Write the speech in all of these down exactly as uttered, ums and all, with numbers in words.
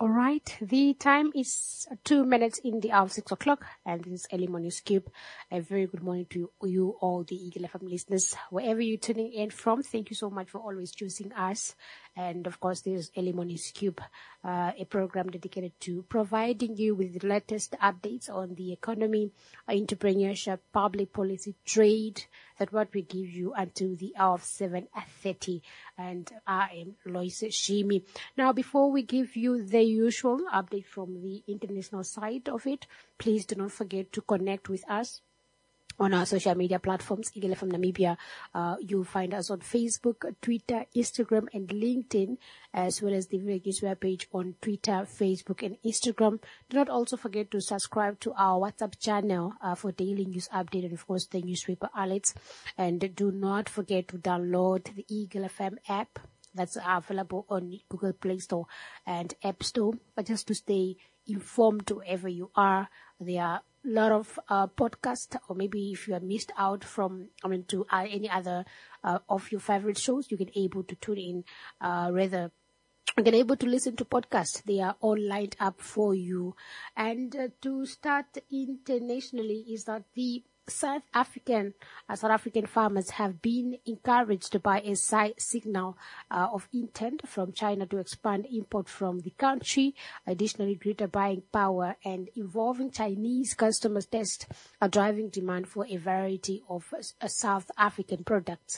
All right, the time is two minutes in the hour of six o'clock, and this is Early Morning Scoop. A very good morning to you, all the Eagle F M listeners, wherever you're tuning in from. Thank you so much for always choosing us. And of course, this is Early Morning Scoop, uh, a program dedicated to providing you with the latest updates on the economy, entrepreneurship, public policy, trade. That's what we give you until the hour of seven thirty. And I am Lois Shimi. Now, before we give you the usual update from the international side of it, please do not forget to connect with us on our social media platforms, Eagle F M Namibia. Uh, you'll find us on Facebook, Twitter, Instagram, and LinkedIn, as well as the News webpage on Twitter, Facebook, and Instagram. Do not also forget to subscribe to our WhatsApp channel uh, for daily news update and, of course, the newspaper alerts. And do not forget to download the Eagle F M app. That's available on Google Play Store and App Store. But just to stay informed wherever you are, there are a lot of uh, podcasts, or maybe if you are missed out from, I mean, to uh, any other uh, of your favorite shows, you can able to tune in, uh, rather, you can able to listen to podcasts. They are all lined up for you. And uh, to start internationally is that the South African, uh, South African farmers have been encouraged by a side signal uh, of intent from China to expand import from the country. Additionally, greater buying power and evolving Chinese customers' tastes are driving demand for a variety of uh, South African products.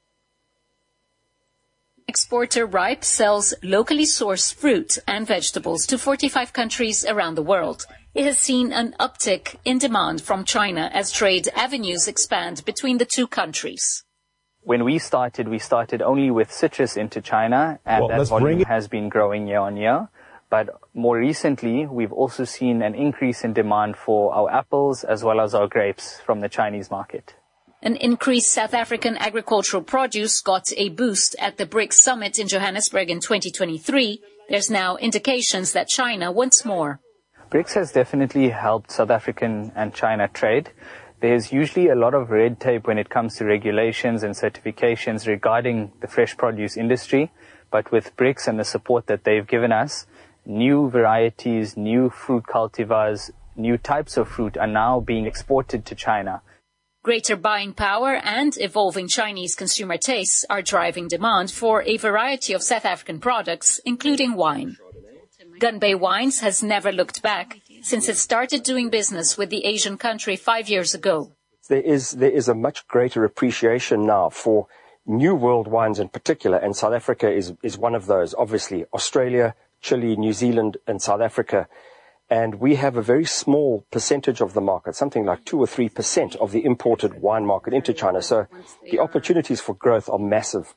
Exporter Ripe sells locally sourced fruit and vegetables to forty-five countries around the world. It has seen an uptick in demand from China as trade avenues expand between the two countries. When we started, we started only with citrus into China, and well, that volume has been growing year on year. But more recently, we've also seen an increase in demand for our apples as well as our grapes from the Chinese market. An increased South African agricultural produce got a boost at the BRICS summit in Johannesburg in twenty twenty-three. There's now indications that China wants more. BRICS has definitely helped South African and China trade. There's usually a lot of red tape when it comes to regulations and certifications regarding the fresh produce industry. But with BRICS and the support that they've given us, new varieties, new fruit cultivars, new types of fruit are now being exported to China. Greater buying power and evolving Chinese consumer tastes are driving demand for a variety of South African products, including wine. Gunbay Wines has never looked back since it started doing business with the Asian country five years ago. There is, there is a much greater appreciation now for new world wines in particular, and South Africa is, is one of those. Obviously, Australia, Chile, New Zealand, and South Africa. And we have a very small percentage of the market, something like two or three percent of the imported wine market into China. So the opportunities for growth are massive.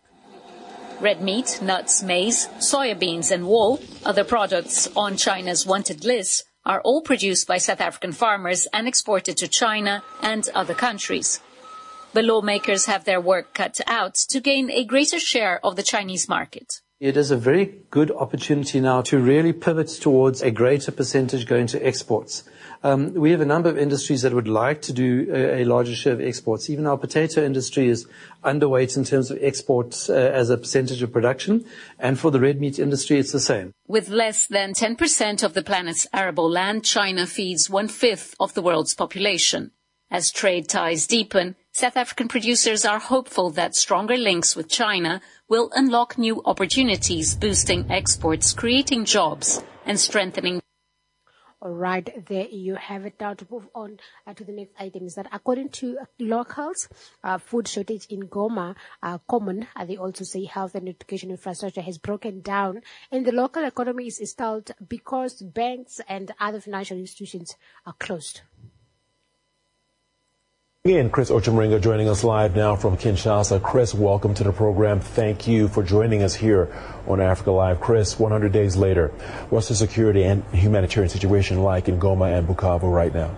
Red meat, nuts, maize, soybeans and wool, other products on China's wanted list, are all produced by South African farmers and exported to China and other countries. But lawmakers have their work cut out to gain a greater share of the Chinese market. It is a very good opportunity now to really pivot towards a greater percentage going to exports. Um, we have a number of industries that would like to do a, a larger share of exports. Even our potato industry is underweight in terms of exports uh, as a percentage of production. And for the red meat industry, it's the same. With less than ten percent of the planet's arable land, China feeds one-fifth of the world's population. As trade ties deepen, South African producers are hopeful that stronger links with China will unlock new opportunities, boosting exports, creating jobs, and strengthening. All right, there you have it. Now to move on uh, to the next item is that according to uh, locals, uh, food shortage in Goma are common. Uh, they also say health and education infrastructure has broken down, and the local economy is stalled because banks and other financial institutions are closed. Again, Chris Ochemringa joining us live now from Kinshasa. Chris, welcome to the program. Thank you for joining us here on Africa Live. Chris, one hundred days later, what's the security and humanitarian situation like in Goma and Bukavu right now?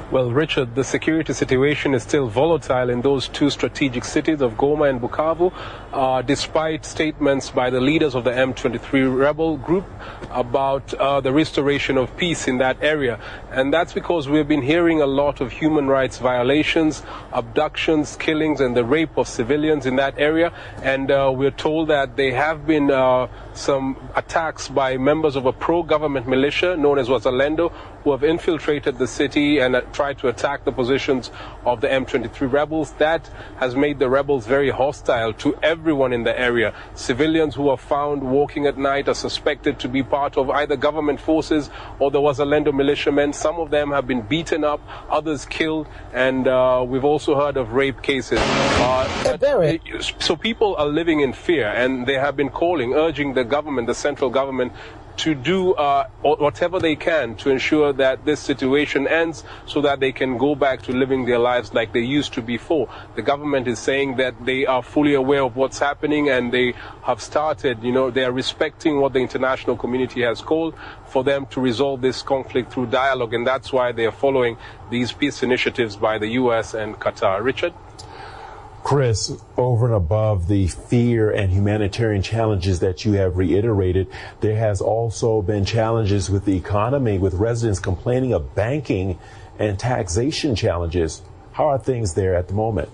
Well, Richard, the security situation is still volatile in those two strategic cities of Goma and Bukavu, uh, despite statements by the leaders of the M twenty-three rebel group about uh, the restoration of peace in that area. And that's because we've been hearing a lot of human rights violations, abductions, killings, and the rape of civilians in that area. And uh, we're told that there have been uh, some attacks by members of a pro-government militia known as Wazalendo, who have infiltrated the city and uh, tried to attack the positions of the M twenty-three rebels. That has made the rebels very hostile to everyone in the area. Civilians who are found walking at night are suspected to be part of either government forces or the Wazalendo militiamen. Some of them have been beaten up, others killed, and uh, we've also heard of rape cases. Uh, but, so people are living in fear, and they have been calling, urging the government, the central government, to do uh, whatever they can to ensure that this situation ends so that they can go back to living their lives like they used to before. The government is saying that they are fully aware of what's happening, and they have started, you know, they are respecting what the international community has called for them to resolve this conflict through dialogue, and that's why they are following these peace initiatives by the U S and Qatar. Richard? Chris, over and above the fear and humanitarian challenges that you have reiterated, there has also been challenges with the economy, with residents complaining of banking and taxation challenges. How are things there at the moment?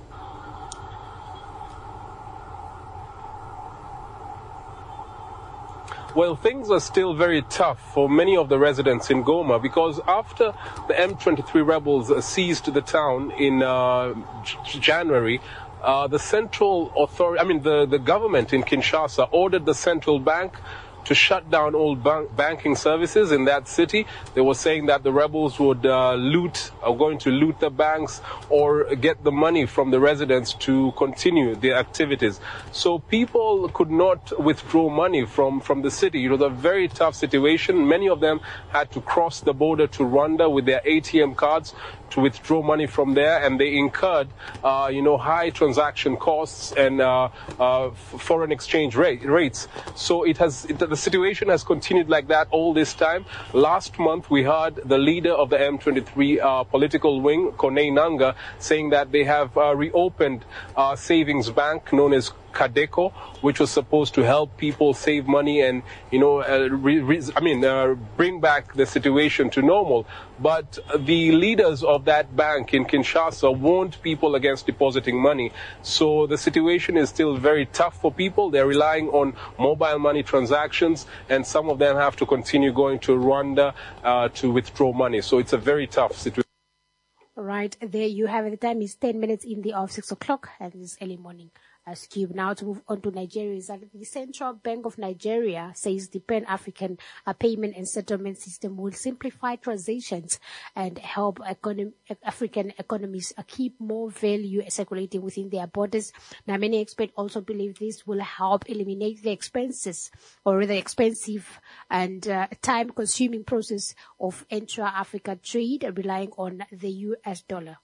Well, things are still very tough for many of the residents in Goma, because after the M twenty-three rebels seized the town in uh, January, Uh, the central authority, I mean, the, the government in Kinshasa ordered the central bank to shut down all bank banking services in that city. They were saying that the rebels would uh, loot, are going to loot the banks or get the money from the residents to continue their activities. So people could not withdraw money from, from the city. It was a very tough situation. Many of them had to cross the border to Rwanda with their A T M cards to withdraw money from there, and they incurred, uh, you know, high transaction costs and uh, uh, foreign exchange rate, rates. So it has, it, the situation has continued like that all this time. Last month, we heard the leader of the M twenty-three uh, political wing, Corneille Nangaa, saying that they have uh, reopened a savings bank known as Kadeko, which was supposed to help people save money and, you know, uh, re, re, I mean, uh, bring back the situation to normal. But the leaders of that bank in Kinshasa warned people against depositing money. So the situation is still very tough for people. They're relying on mobile money transactions, and some of them have to continue going to Rwanda uh, to withdraw money. So it's a very tough situation. Right, there you have it. The time is ten minutes in the of six o'clock, and this is early morning. As Cube. Now to move on to Nigeria, is that the Central Bank of Nigeria says the Pan-African uh, payment and settlement system will simplify transactions and help econom- African economies uh, keep more value circulating within their borders. Now, many experts also believe this will help eliminate the expenses or rather expensive and uh, time-consuming process of intra-Africa trade relying on the U S dollar.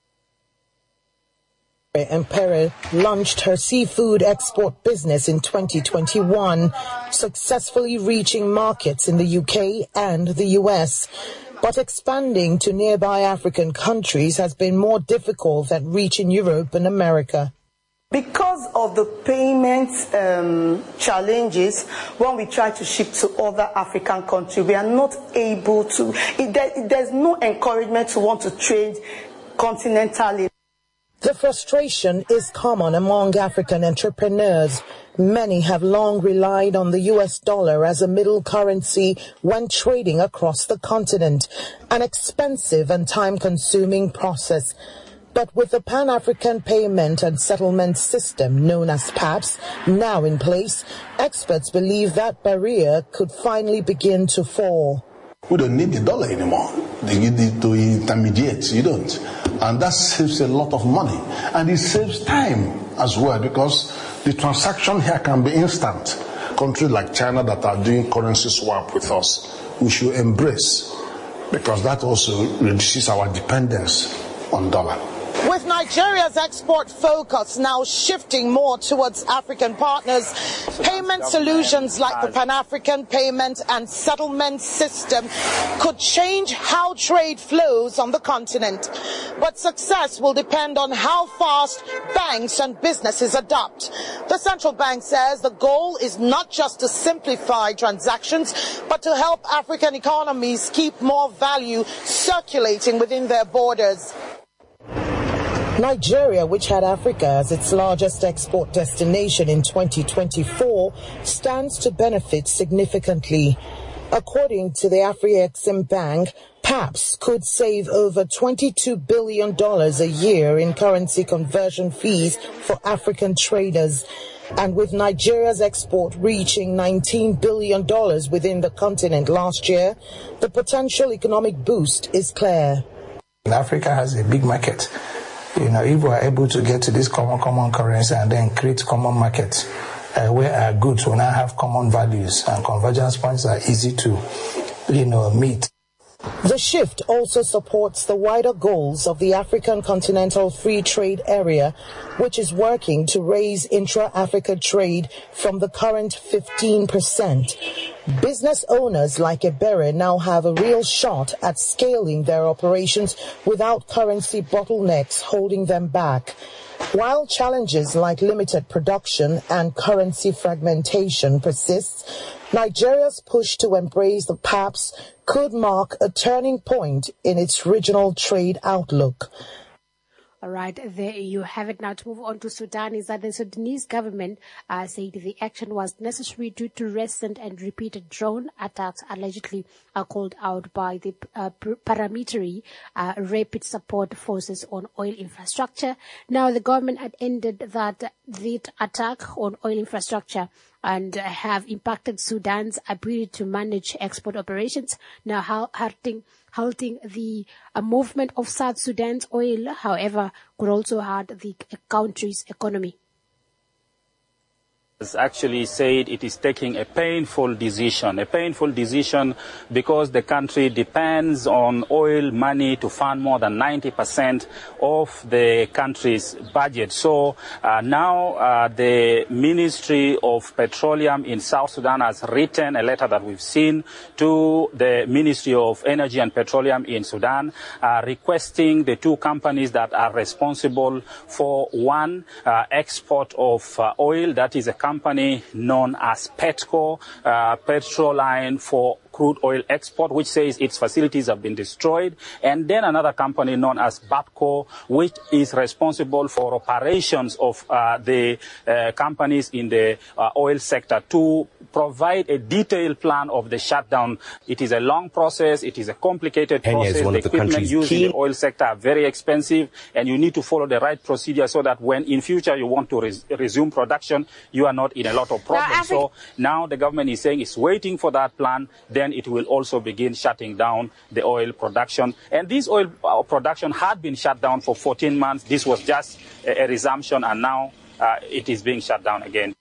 Imperial launched her seafood export business in twenty twenty-one, successfully reaching markets in the U K and the U S. But expanding to nearby African countries has been more difficult than reaching Europe and America. Because of the payment um, challenges, when we try to ship to other African countries, we are not able to, it, there, there's no encouragement to want to trade continentally. The frustration is common among African entrepreneurs. Many have long relied on the U S dollar as a middle currency when trading across the continent, an expensive and time-consuming process. But with the Pan-African Payment and Settlement System, known as PAPS, now in place, experts believe that barrier could finally begin to fall. We don't need the dollar anymore. They give it to intermediates, you don't. And that saves a lot of money. And it saves time as well, because the transaction here can be instant. Countries like China that are doing currency swap with us, we should embrace, because that also reduces our dependence on dollar. With Nigeria's export focus now shifting more towards African partners, payment solutions like the Pan-African Payment and Settlement System could change how trade flows on the continent. But success will depend on how fast banks and businesses adapt. The central bank says the goal is not just to simplify transactions, but to help African economies keep more value circulating within their borders. Nigeria, which had Africa as its largest export destination in twenty twenty-four, stands to benefit significantly. According to the Afrexim Bank, PAPS could save over twenty-two billion dollars a year in currency conversion fees for African traders. And with Nigeria's export reaching nineteen billion dollars within the continent last year, the potential economic boost is clear. Africa has a big market. You know, if we are able to get to this common common currency and then create common markets uh, where our goods will now have common values and convergence points are easy to, you know, meet. The shift also supports the wider goals of the African Continental Free Trade Area, which is working to raise intra-Africa trade from the current fifteen percent. Business owners like Ebere now have a real shot at scaling their operations without currency bottlenecks holding them back. While challenges like limited production and currency fragmentation persists, Nigeria's push to embrace the PAPS could mark a turning point in its regional trade outlook. All right, there you have it. Now to move on to Sudan, is that the Sudanese government uh, said the action was necessary due to recent and repeated drone attacks allegedly uh, called out by the uh, paramilitary uh, rapid support forces on oil infrastructure. Now the government had ended that the attack on oil infrastructure and have impacted Sudan's ability to manage export operations, now halting, halting the uh, movement of South Sudan's oil, however, could also hurt the country's economy. Has actually said it is taking a painful decision, a painful decision because the country depends on oil money to fund more than ninety percent of the country's budget. So uh, now uh, the Ministry of Petroleum in South Sudan has written a letter that we've seen to the Ministry of Energy and Petroleum in Sudan, uh, requesting the two companies that are responsible for one uh, export of uh, oil, that is a company known as Petco, uh, Petroline for crude oil export, which says its facilities have been destroyed, and then another company known as Bapco, which is responsible for operations of uh, the uh, companies in the uh, oil sector, to provide a detailed plan of the shutdown. It is a long process. It is a complicated Kenya process. Is one the of the equipment used key... in the oil sector are very expensive, and you need to follow the right procedure so that when in future you want to res resume production, you are not in a lot of problems. So now the government is saying it's waiting for that plan. Then it will also begin shutting down the oil production. And this oil production had been shut down for fourteen months. This was just a, a resumption, and now uh, it is being shut down again.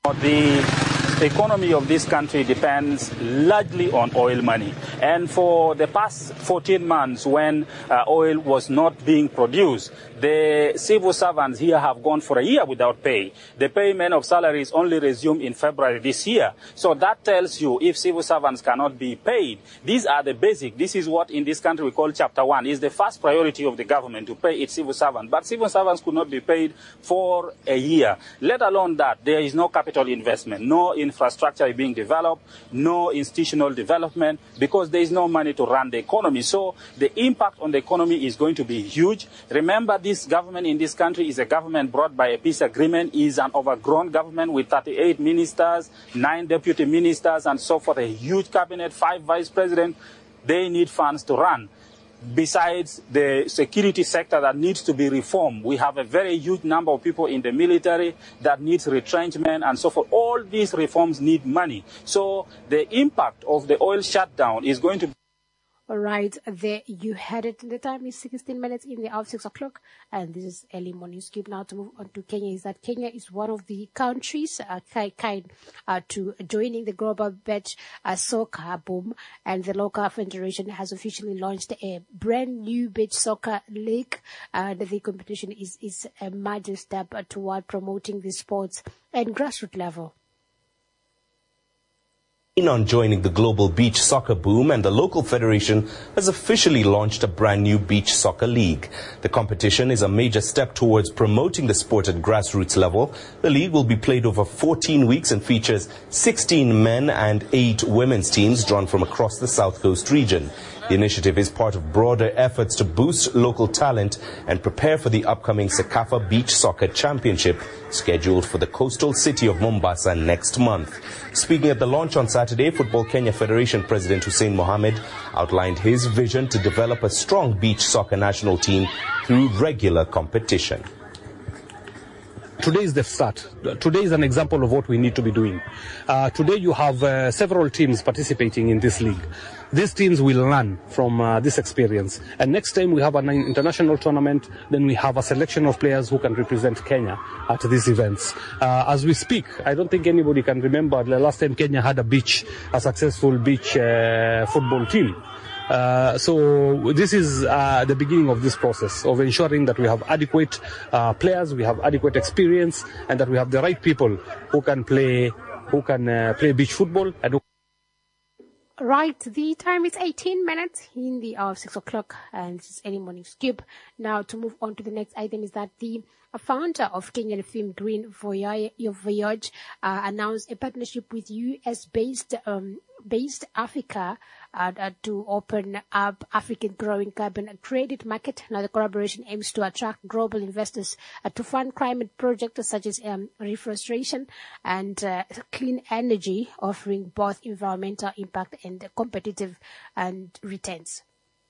The economy of this country depends largely on oil money. And for the past fourteen months, when uh, oil was not being produced, the civil servants here have gone for a year without pay. The payment of salaries only resumed in February this year. So that tells you if civil servants cannot be paid, these are the basic. This is what in this country we call Chapter one. It's the first priority of the government to pay its civil servants. But civil servants could not be paid for a year. Let alone that, there is no capital investment, no infrastructure being developed, no institutional development, because there is no money to run the economy. So the impact on the economy is going to be huge. Remember, this government in this country is a government brought by a peace agreement, is an overgrown government with thirty-eight ministers, nine deputy ministers, and so forth, a huge cabinet, five vice presidents. They need funds to run. Besides the security sector that needs to be reformed, we have a very huge number of people in the military that needs retrenchment and so forth. All these reforms need money. So the impact of the oil shutdown is going to be All right, there you had it. The time is sixteen minutes in the hour of six o'clock, and this is early morning scoop. Now to move on to Kenya, is that Kenya is one of the countries uh, kind uh, to joining the global beach uh, soccer boom, and the local federation has officially launched a brand new beach soccer league. Uh, the competition is is a major step toward promoting the sports at grassroots level. On joining the global beach soccer boom, and the local federation has officially launched a brand new beach soccer league. The competition is a major step towards promoting the sport at grassroots level. The league will be played over fourteen weeks and features sixteen men and eight women's teams drawn from across the South Coast region. The initiative is part of broader efforts to boost local talent and prepare for the upcoming Sekafa Beach Soccer Championship, scheduled for the coastal city of Mombasa next month. Speaking at the launch on Saturday, Football Kenya Federation President Hussein Mohamed outlined his vision to develop a strong beach soccer national team through regular competition. Today is the start. Today is an example of what we need to be doing. Uh, today you have uh, several teams participating in this league. These teams will learn from uh, this experience. And next time we have an international tournament, then we have a selection of players who can represent Kenya at these events. Uh, as we speak, I don't think anybody can remember the last time Kenya had a beach, a successful beach uh, football team. Uh, so this is uh, the beginning of this process of ensuring that we have adequate uh, players, we have adequate experience, and that we have the right people who can play, who can uh, play beach football. And who Right, the time is eighteen minutes in the hour of six o'clock, and this is Early Morning Scoop. Now to move on to the next item is that the founder of Kenyan film Green Voyage uh, announced a partnership with U S-based um, based Africa uh, uh, to open up African growing carbon credit market. Now the collaboration aims to attract global investors uh, to fund climate projects such as um, reforestation and uh, clean energy, offering both environmental impact and competitive and returns.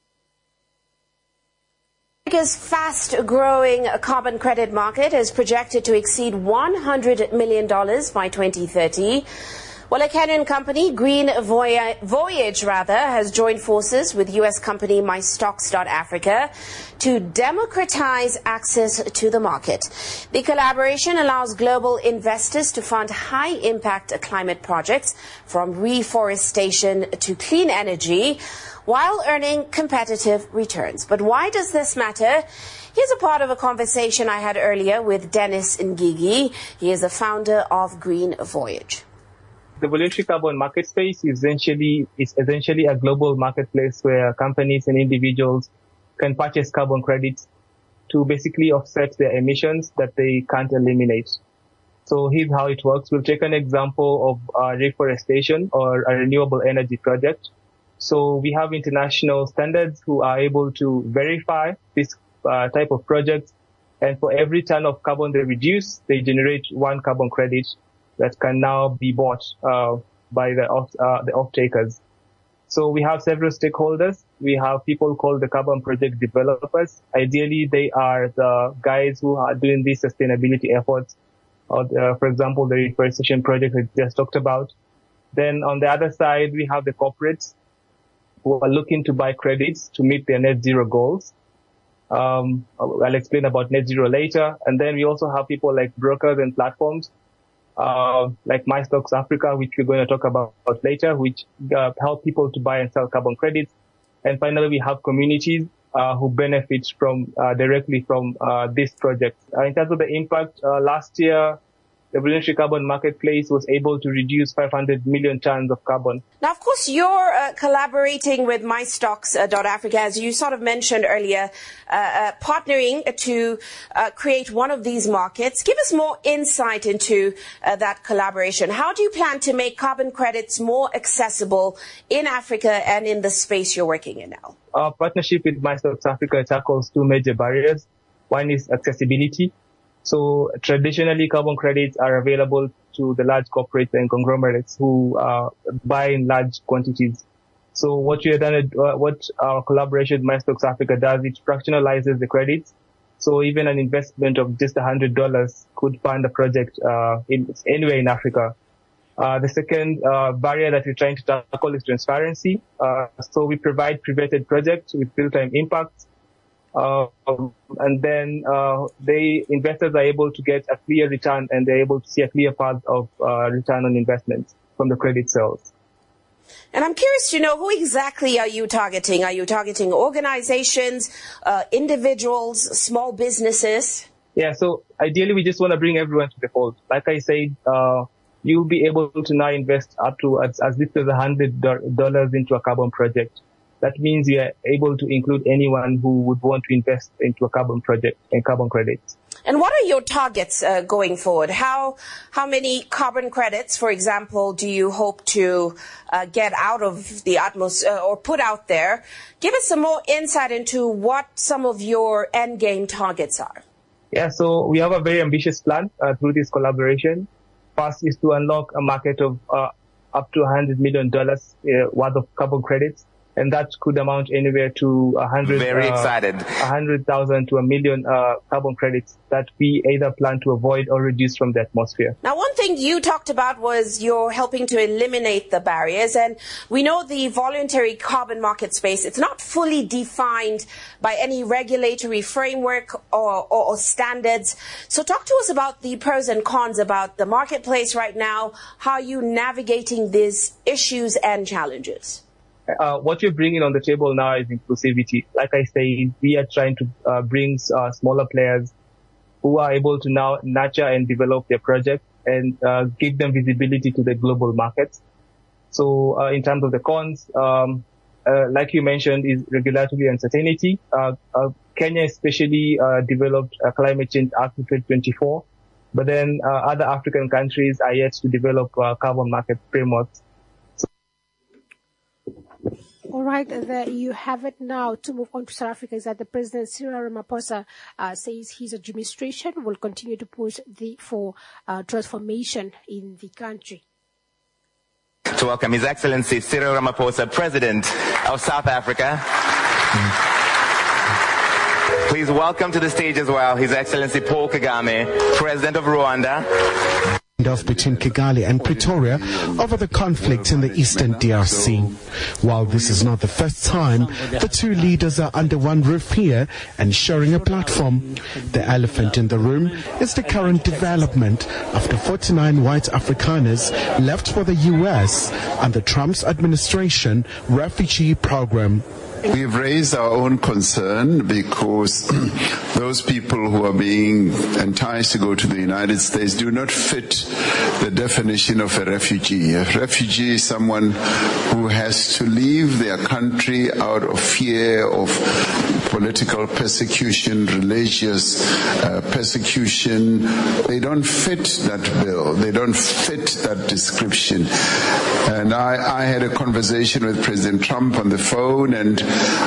Africa's fast-growing carbon credit market is projected to exceed one hundred million dollars by twenty thirty. Well, a Kenyan company, Green Voyage, rather, has joined forces with U S company MyStocks.Africa to democratize access to the market. The collaboration allows global investors to fund high-impact climate projects, from reforestation to clean energy, while earning competitive returns. But why does this matter? Here's a part of a conversation I had earlier with Dennis Ngigi. He is the founder of Green Voyage. The voluntary carbon market space is essentially, is essentially a global marketplace where companies and individuals can purchase carbon credits to basically offset their emissions that they can't eliminate. So here's how it works. We'll take an example of uh, reforestation or a renewable energy project. So we have international standards who are able to verify this uh, type of project. And for every ton of carbon they reduce, they generate one carbon credit that can now be bought uh, by the off, uh, the off-takers. So we have several stakeholders. We have people called the carbon project developers. Ideally, they are the guys who are doing these sustainability efforts, or the, for example, the reforestation project we just talked about. Then on the other side, we have the corporates who are looking to buy credits to meet their net zero goals. Um, I'll explain about net zero later. And then we also have people like brokers and platforms, uh, like MyStocks Africa, which we're going to talk about later, which uh, help people to buy and sell carbon credits. And finally, we have communities uh, who benefit from uh, directly from uh, this project. Uh, in terms of the impact, uh, last year, the voluntary carbon marketplace was able to reduce five hundred million tons of carbon. Now, of course, you're uh, collaborating with MyStocks.Africa, as you sort of mentioned earlier, uh, uh, partnering to uh, create one of these markets. Give us more insight into uh, that collaboration. How do you plan to make carbon credits more accessible in Africa and in the space you're working in now? Our partnership with MyStocks Africa tackles two major barriers. One is accessibility. So traditionally, carbon credits are available to the large corporates and conglomerates who uh, buy in large quantities. So what we have done, uh, what our collaboration with MyStocks Africa does, it fractionalizes the credits. So even an investment of just one hundred dollars could fund a project uh, in, anywhere in Africa. Uh, the second uh, barrier that we're trying to tackle is transparency. Uh, so we provide privated projects with real-time impact. Uh, and then uh, they investors are able to get a clear return, and they're able to see a clear path of uh, return on investment from the credit sales. And I'm curious to know, who exactly are you targeting? Are you targeting organizations, uh, individuals, small businesses? Yeah, so ideally we just want to bring everyone to the fold. Like I said, uh, you'll be able to now invest up to as, as little as one hundred dollars into a carbon project. That means you are able to include anyone who would want to invest into a carbon project and carbon credits. And what are your targets uh, going forward? How how many carbon credits, for example, do you hope to uh, get out of the atmosphere uh, or put out there? Give us some more insight into what some of your end game targets are. Yeah, so we have a very ambitious plan uh, through this collaboration. First is to unlock a market of uh, up to one hundred million dollars uh, worth of carbon credits. And that could amount anywhere to a hundred, very uh, excited, a hundred thousand to a million uh, carbon credits that we either plan to avoid or reduce from the atmosphere. Now, one thing you talked about was you're helping to eliminate the barriers, and we know the voluntary carbon market space, it's not fully defined by any regulatory framework or, or, or standards. So talk to us about the pros and cons about the marketplace right now. How are you navigating these issues and challenges? Uh, what you're bringing on the table now is inclusivity. Like I say, we are trying to uh, bring uh, smaller players who are able to now nurture and develop their project and uh, give them visibility to the global markets. So uh, in terms of the cons, um, uh, like you mentioned, is regulatory uncertainty. Uh, uh, Kenya especially uh, developed a Climate Change Act in twenty twenty-four, but then uh, other African countries are yet to develop uh, carbon market frameworks. All right, there you have it. Now, to move on to South Africa, is that the President Cyril Ramaphosa uh, says his administration will continue to push the, for uh, transformation in the country. To welcome His Excellency Cyril Ramaphosa, President of South Africa. Please welcome to the stage as well His Excellency Paul Kagame, President of Rwanda. Off between Kigali and Pretoria over the conflict in the eastern D R C. While this is not the first time the two leaders are under one roof here and sharing a platform, the elephant in the room is the current development after forty-nine white Afrikaners left for the U S under Trump's administration refugee program. We've raised our own concern because those people who are being enticed to go to the United States do not fit the definition of a refugee. A refugee is someone who has to leave their country out of fear of political persecution, religious uh, persecution. They don't fit that bill. They don't fit that description. And I, I had a conversation with President Trump on the phone, and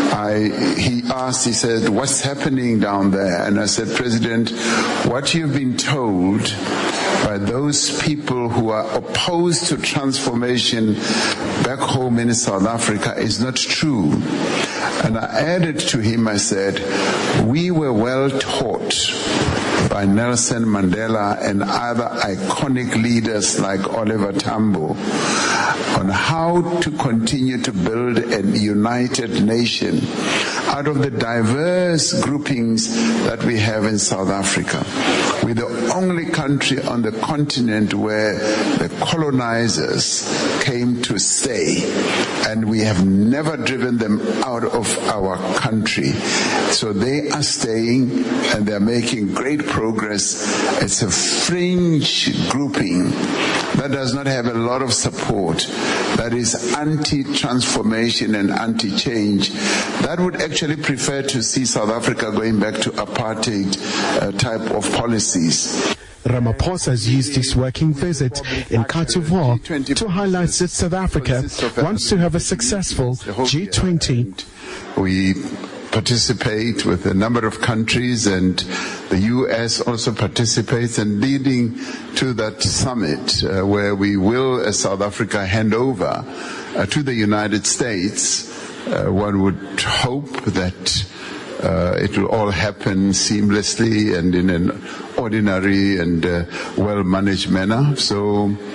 I, he asked, he said, what's happening down there? And I said, President, what you've been told by those people who are opposed to transformation back home in South Africa is not true. And I added to him, I said, we were well taught by Nelson Mandela and other iconic leaders like Oliver Tambo on how to continue to build a united nation out of the diverse groupings that we have in South Africa. We're the only country on the continent where the colonizers came to stay, and we have never driven them out of our country. So they are staying, and they're making great progress. It's a fringe grouping that does not have a lot of support, that is anti-transformation and anti-change, that would actually prefer to see South Africa going back to apartheid uh, type of policies. Ramaphosa has used his working visit in Côte d'Ivoire to highlight that South Africa wants to have a successful G twenty. We participate with a number of countries, and the U S also participates, and leading to that summit uh, where we will, as South Africa, hand over uh, to the United States. Uh, one would hope that uh, it will all happen seamlessly and in an ordinary and uh, well-managed manner. So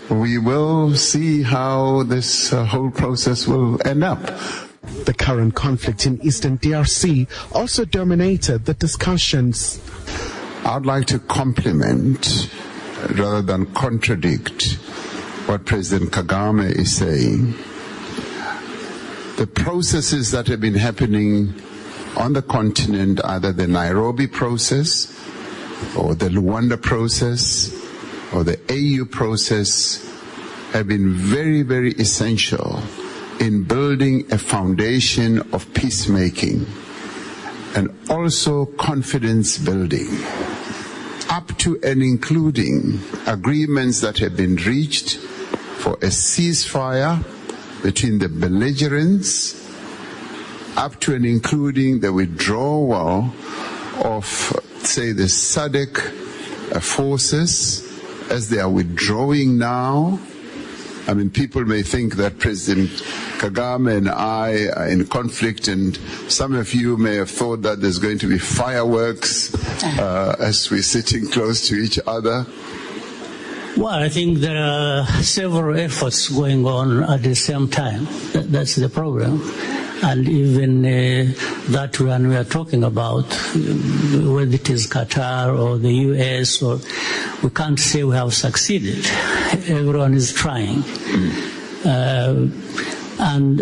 we will see how this uh, whole process will end up. The current conflict in Eastern D R C also dominated the discussions. I'd like to compliment rather than contradict what President Kagame is saying. The processes that have been happening on the continent, either the Nairobi process or the Luanda process or the A U process, have been very, very essential in building a foundation of peacemaking and also confidence building, up to and including agreements that have been reached for a ceasefire between the belligerents, up to and including the withdrawal of, say, the S A D C forces as they are withdrawing now. I mean, people may think that President Kagame and I are in conflict, and some of you may have thought that there's going to be fireworks uh, as we're sitting close to each other. Well, I think there are several efforts going on at the same time. That, that's the problem. And even uh, that one we are talking about, whether it is Qatar or the U S, or we can't say we have succeeded. Everyone is trying. Uh, and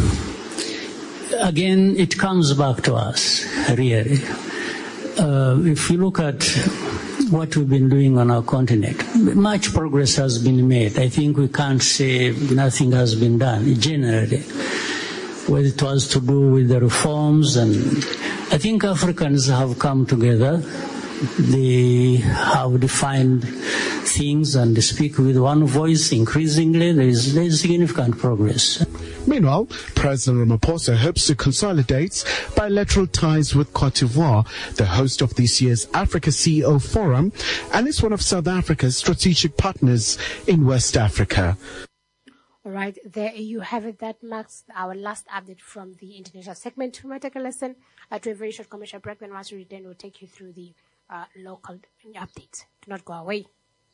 again, it comes back to us, really. Uh, if you look at what we've been doing on our continent, much progress has been made. I think we can't say nothing has been done, generally. Whether it was to do with the reforms, and I think Africans have come together. They have defined things and they speak with one voice. Increasingly, there is, there is significant progress. Meanwhile, President Ramaphosa hopes to consolidate bilateral ties with Cote d'Ivoire, the host of this year's Africa C E O Forum, and is one of South Africa's strategic partners in West Africa. All right, there you have it. That marks our last update from the international segment. We might take a listen uh, to a very short commercial break. When once we return, we'll take you through the uh, local updates. Do not go away.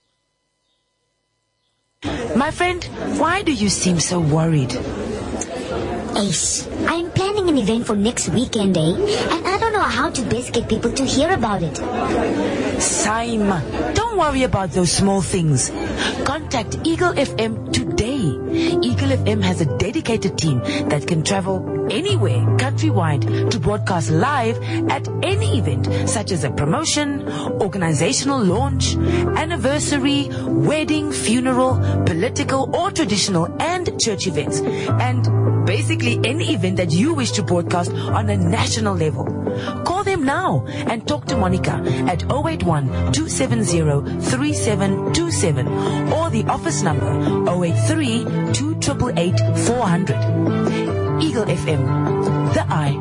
My friend, why do you seem so worried? Ace, I'm planning an event for next weekend, eh? And I don't know how to best get people to hear about it. Simon, don't worry about those small things. Contact Eagle F M today. Eagle F M has a dedicated team that can travel anywhere countrywide to broadcast live at any event, such as a promotion, organizational launch, anniversary, wedding, funeral, political or traditional and church events, and basically any event that you wish to broadcast on a national level. Call them now and talk to Monica at zero eight one, two seven zero, three seven two seven or the office number zero eight three, two eight eight, four hundred. Eagle F M, the eye.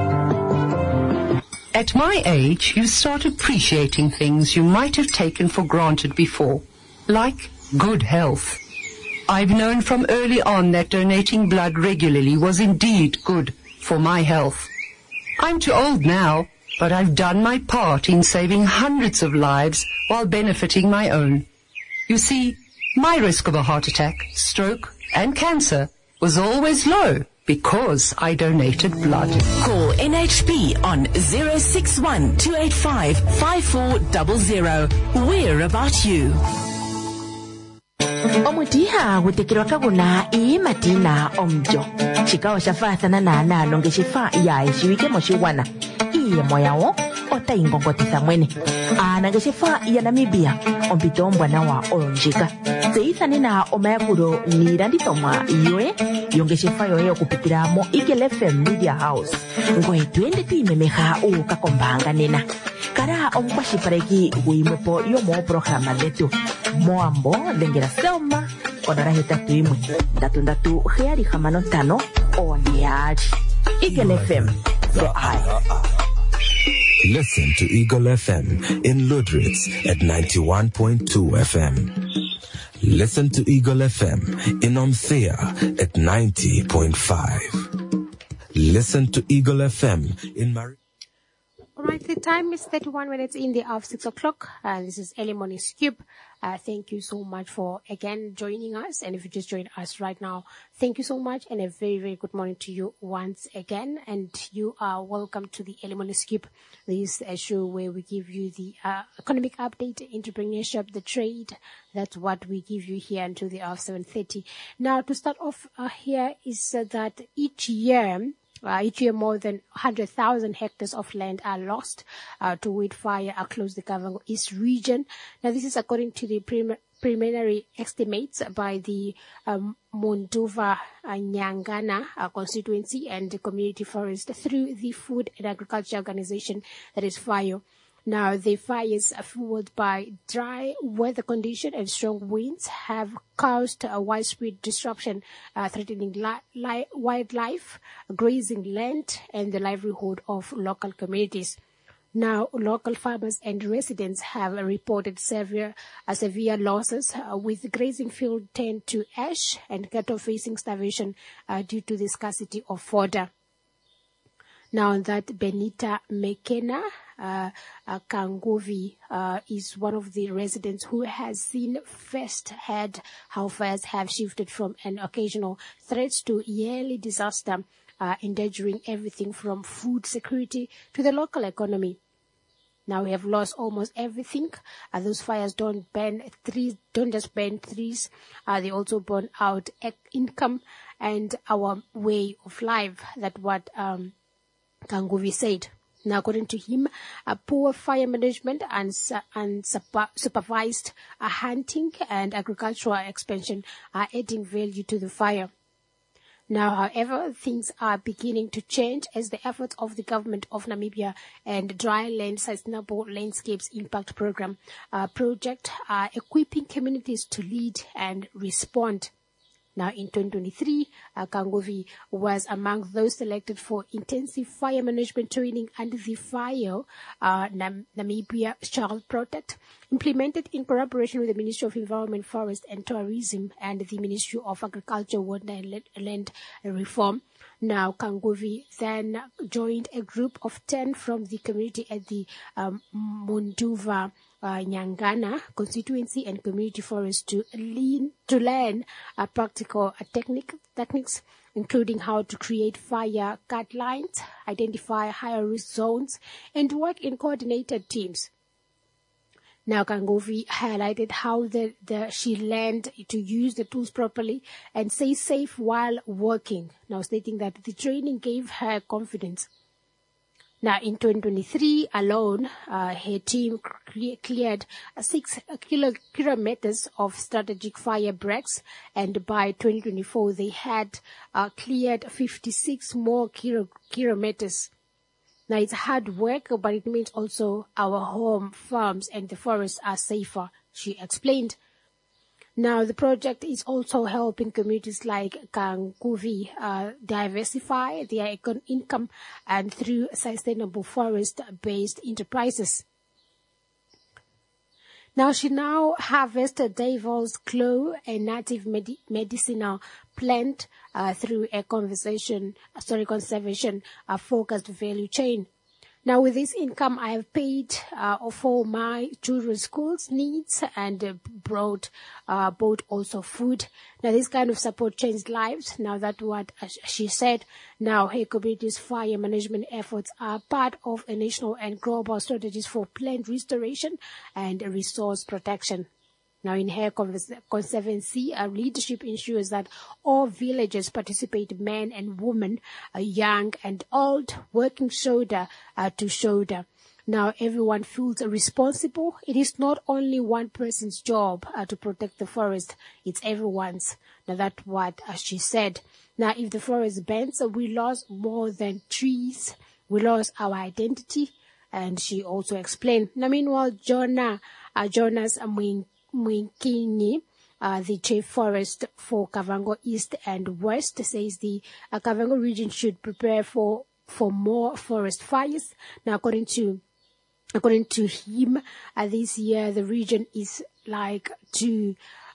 At my age, you start appreciating things you might have taken for granted before, like good health. I've known from early on that donating blood regularly was indeed good for my health. I'm too old now, but I've done my part in saving hundreds of lives while benefiting my own. You see, my risk of a heart attack, stroke, and cancer was always low because I donated blood. Call N H P on zero six one, two eight five, five four zero zero. We're about you. Omutiha gutekirwa kaguna ii matina omjo. Chikao shafatana na na longe shifa ya ishiwike moshiwana. Iye moyawo ota ingongotisa mwene. Anange shifa ya Namibia ompito mbwana wa olonjika. Zeithani na omayakuro ni randitomwa yoe yonge shifa yoe okupitira mo Eagle F M Media House. Ngoe tuende tuimemeha uka kombanga nena. Kara omkwashi pareki uimepo yomo programa letu. Moambo lengera selma onara heta tuimwe. Datu datu heari hamano tano oniari. Eagle F M, the eye. Listen to Eagle F M in Ludritz at ninety-one point two F M. Listen to Eagle F M in Omthea at ninety point five. Listen to Eagle F M in Mar- All right, Time is thirty-one minutes in the hour six o'clock. Uh, this is Early Morning Scoop. Uh, thank you so much for again joining us. And if you just joined us right now, thank you so much and a very, very good morning to you once again. And you are welcome to the Early Morning Scoop. This is a show where we give you the uh, economic update, entrepreneurship, the trade. That's what we give you here until the hour seven thirty. Now, to start off uh, here is uh, that each year, Uh, each year, more than one hundred thousand hectares of land are lost uh, to wood fire across the Kavango East region. Now, this is according to the prim- preliminary estimates by the um, Monduva uh, Nyangana uh, constituency and the community forest through the Food and Agriculture Organization, that is FAIO. Now, the fires fueled by dry weather conditions and strong winds have caused a widespread disruption, uh, threatening li- li- wildlife, grazing land, and the livelihood of local communities. Now, local farmers and residents have reported severe, uh, severe losses, uh, with grazing field turned to ash and cattle facing starvation uh, due to the scarcity of fodder. Now that Benita McKenna uh, uh, Kangovi uh, is one of the residents who has seen firsthand how fires have shifted from an occasional threat to yearly disaster, uh, endangering everything from food security to the local economy. Now we have lost almost everything. Uh, those fires don't burn trees, don't just burn trees. Uh, they also burn out ec- income and our way of life. That's what um, Kangovi said. Now, according to him, uh, poor fire management and, and super, supervised uh, hunting and agricultural expansion are adding value to the fire. Now, however, things are beginning to change as the efforts of the government of Namibia and Dryland Sustainable Landscapes Impact Program uh, project are equipping communities to lead and respond. Now, in twenty twenty-three, uh, Kangovi was among those selected for intensive fire management training under the FAIO, uh, Nam- Namibia Child Project, implemented in collaboration with the Ministry of Environment, Forest and Tourism and the Ministry of Agriculture, Water and Land Reform. Now, Kangovi then joined a group of ten from the community at the um, Monduva Uh, Nyangana constituency and community forest to lean to learn uh, practical uh, technique, techniques, including how to create fire guidelines, identify higher risk zones, and work in coordinated teams. Now, Kangovi highlighted how the, the she learned to use the tools properly and stay safe while working. Now, stating that the training gave her confidence. Now, in twenty twenty-three alone, uh, her team clear, cleared six kilo, kilometers of strategic fire breaks, and by twenty twenty-four, they had uh, cleared fifty-six more kilo, kilometers. Now, it's hard work, but it means also our home, farms, and the forests are safer, she explained. Now, the project is also helping communities like Kangovi uh, diversify their econ- income and through sustainable forest-based enterprises. Now, she now harvested devil's claw, a native med- medicinal plant, uh, through a conversation, uh, sorry, conservation uh, focused value chain. Now, with this income, I have paid uh, for my children's school's needs and uh, brought, uh, bought also food. Now, this kind of support changed lives. Now, that's what uh, she said. Now, her community's fire management efforts are part of a national and global strategies for plant restoration and resource protection. Now, in her conservancy, our leadership ensures that all villagers participate, men and women, uh, young and old, working shoulder uh, to shoulder. Now, everyone feels responsible. It is not only one person's job uh, to protect the forest. It's everyone's. Now, that's what uh, she said. Now, if the forest bends, uh, we lost more than trees. We lost our identity. And she also explained. Now, meanwhile, Jonah, uh, Jonas Mwing, Mwinkinyi, uh, the chief forest for Kavango East and West, says the uh, Kavango region should prepare for for more forest fires. Now, according to according to him, uh, this year the region is like to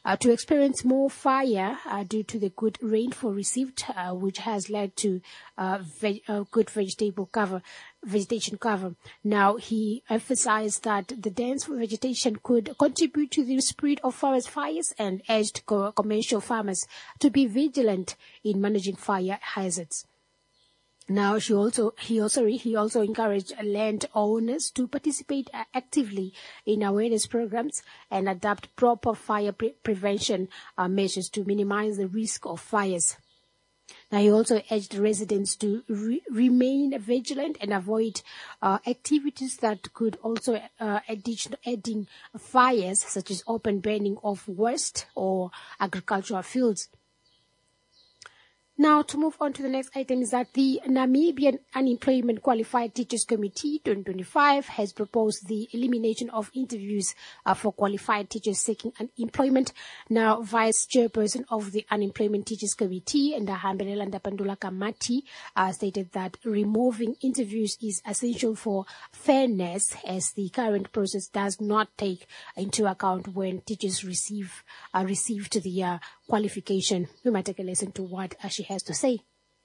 uh, to experience more fire uh, due to the good rainfall received, uh, which has led to uh, veg- uh, good vegetable cover, vegetation cover. Now, he emphasized that the dense vegetation could contribute to the spread of forest fires and urged co- commercial farmers to be vigilant in managing fire hazards. Now, she also, he also, he also encouraged landowners to participate actively in awareness programs and adopt proper fire pre- prevention uh, measures to minimize the risk of fires. Now, he also urged residents to re- remain vigilant and avoid uh, activities that could also uh, addition, adding fires, such as open burning of waste or agricultural fields. Now, to move on to the next item is that the Namibian Unemployment Qualified Teachers Committee twenty twenty-five has proposed the elimination of interviews uh, for qualified teachers seeking employment. Now, Vice Chairperson of the Unemployment Teachers Committee, Ndahambelela Ndapandula Kamati, uh, stated that removing interviews is essential for fairness, as the current process does not take into account when teachers receive uh, received the uh, qualification. We might take a listen to what uh, she has to say.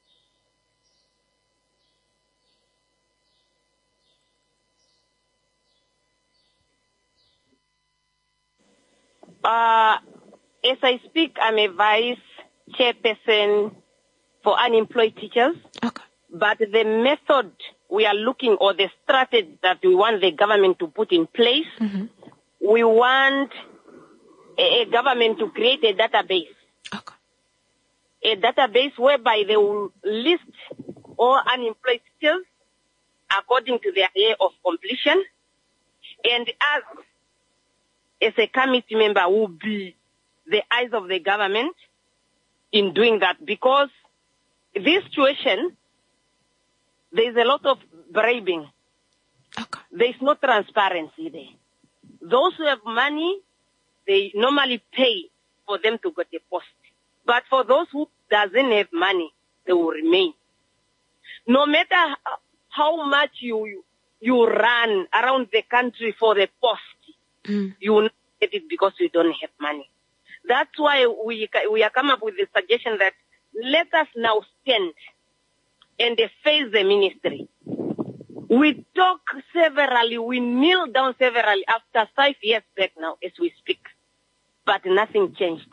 Uh, as I speak, I'm a vice chairperson for unemployed teachers. Okay. But the method we are looking, or the strategy that we want the government to put in place, mm-hmm. we want a, a government to create a database. Okay. A database whereby they will list all unemployed teachers according to their year of completion, and us, as a committee member, will be the eyes of the government in doing that, because this situation, there's a lot of bribing. Okay. There's no transparency there. Those who have money, they normally pay for them to get a post. But for those who doesn't have money, they will remain. No matter how much you you run around the country for the post, mm. you will not get it because you don't have money. That's why we we are come up with the suggestion that let us now stand and face the ministry. We talk severally, we kneel down severally after five years back now as we speak, but nothing changed.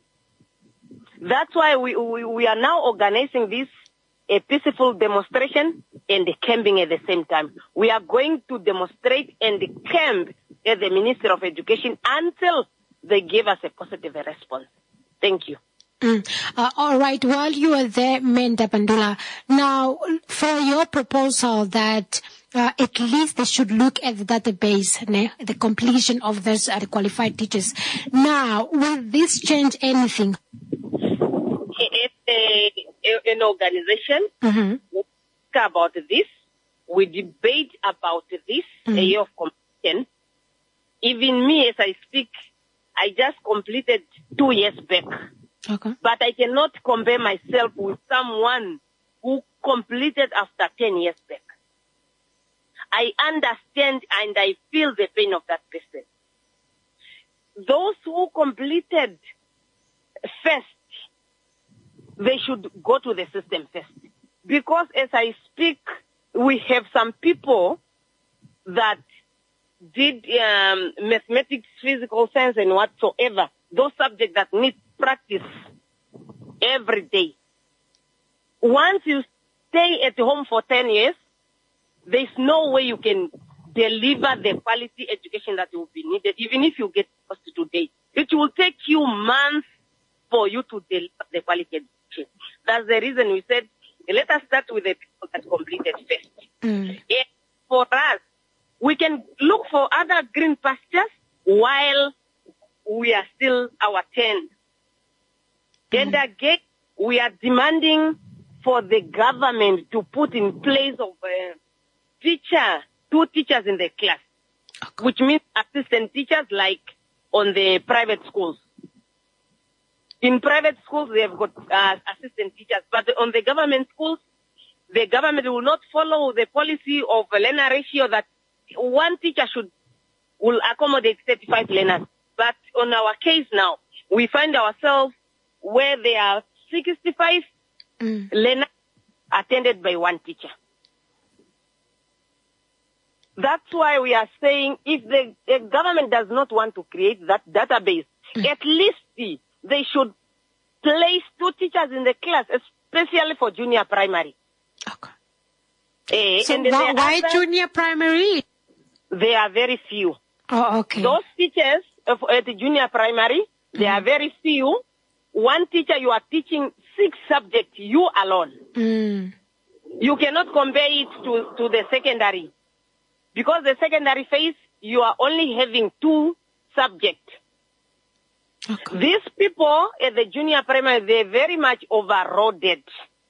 That's why we, we, we are now organizing this, a peaceful demonstration and camping at the same time. We are going to demonstrate and camp at the Ministry of Education until they give us a positive response. Thank you. Mm. Uh, all right. While you are there, Menda Bandula, now for your proposal that uh, at least they should look at the database, ne, the completion of those uh, qualified teachers. Now, will this change anything? It's a, a, an organization. Mm-hmm. We talk about this. We debate about this, mm-hmm. a year of completion. Even me, as I speak, I just completed two years back. Okay. But I cannot compare myself with someone who completed after ten years back. I understand and I feel the pain of that person. Those who completed first, they should go to the system first. Because as I speak, we have some people that did um, mathematics, physical science, and whatsoever, those subjects that need practice every day. Once you stay at home for ten years, there's no way you can deliver the quality education that will be needed, even if you get post today. It will take you months for you to deliver the quality education. That's the reason we said, let us start with the people that completed first. Mm. And for us, we can look for other green pastures while we are still our turn. Mm. And again, we are demanding for the government to put in place of a teacher, two teachers in the class, okay. which means assistant teachers like on the private schools. In private schools, they have got uh, assistant teachers, but on the government schools, the government will not follow the policy of a learner ratio that one teacher should will accommodate thirty-five learners. But on our case now, we find ourselves where there are sixty-five mm. learners attended by one teacher. That's why we are saying if the, the government does not want to create that database, mm. at least they should place two teachers in the class, especially for junior primary. Okay. Uh, so and why, why other, junior primary? They are very few. Oh, okay. Those teachers of, at the junior primary, mm. they are very few. One teacher, you are teaching six subjects, you alone. Mm. You cannot compare it to, to the secondary. Because the secondary phase, you are only having two subjects. Okay. These people at the junior primary, they're very much overloaded.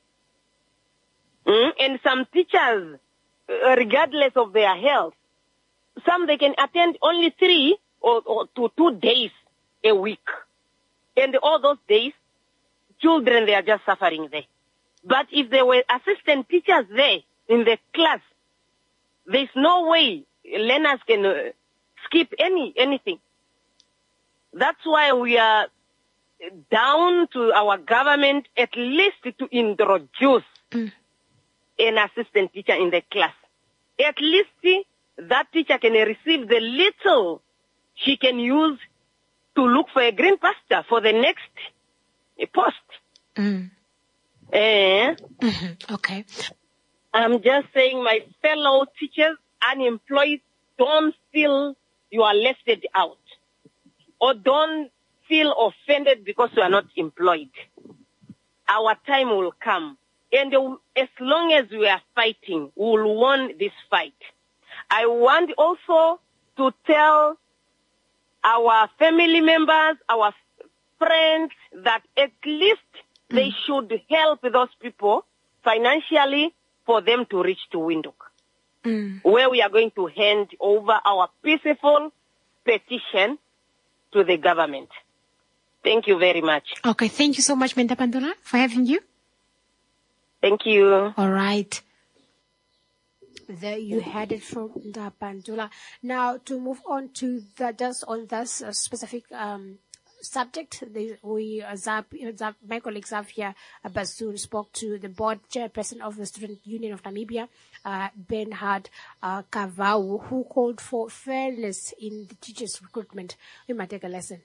Mm? And some teachers, regardless of their health, some they can attend only three or, or to two days a week. And all those days, children, they are just suffering there. But if there were assistant teachers there in the class, there's no way learners can uh, skip any anything. That's why we are down to our government at least to introduce mm. an assistant teacher in the class. At least that teacher can receive the little she can use to look for a green pasture for the next post. Mm. Eh? Mm-hmm. Okay. I'm just saying, my fellow teachers, unemployed, don't feel you are left out. Or don't feel offended because you are not employed. Our time will come. And as long as we are fighting, we will win this fight. I want also to tell our family members, our friends, that at least mm. they should help those people financially for them to reach to Windhoek, mm. where we are going to hand over our peaceful petition to the government. Thank you very much. Okay, thank you so much, Menda Pandula, for having you. Thank you. All right. There you had it from the Pandula. Now, to move on to the, just on this uh, specific um, subject, they, we, uh, Zap, Zap, my colleague Xavier Bazoon spoke to the board chairperson of the Student Union of Namibia, uh, Bernhard uh, Kavau, who called for fairness in the teachers' recruitment. We might take a lesson.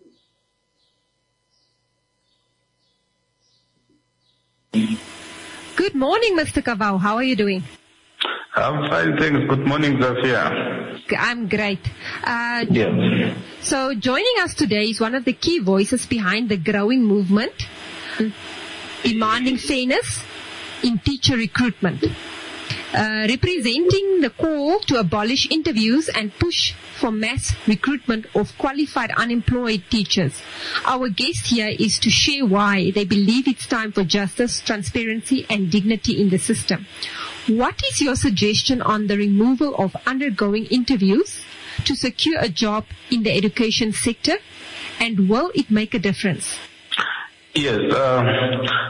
Good morning, Mister Kavau. How are you doing? I'm fine, thanks. Good morning, Zafia. I'm great. Uh, yes. So joining us today is one of the key voices behind the growing movement demanding fairness in teacher recruitment, uh, representing the call to abolish interviews and push for mass recruitment of qualified unemployed teachers. Our guest here is to share why they believe it's time for justice, transparency, and dignity in the system. What is your suggestion on the removal of undergoing interviews to secure a job in the education sector, and will it make a difference? Yes, uh,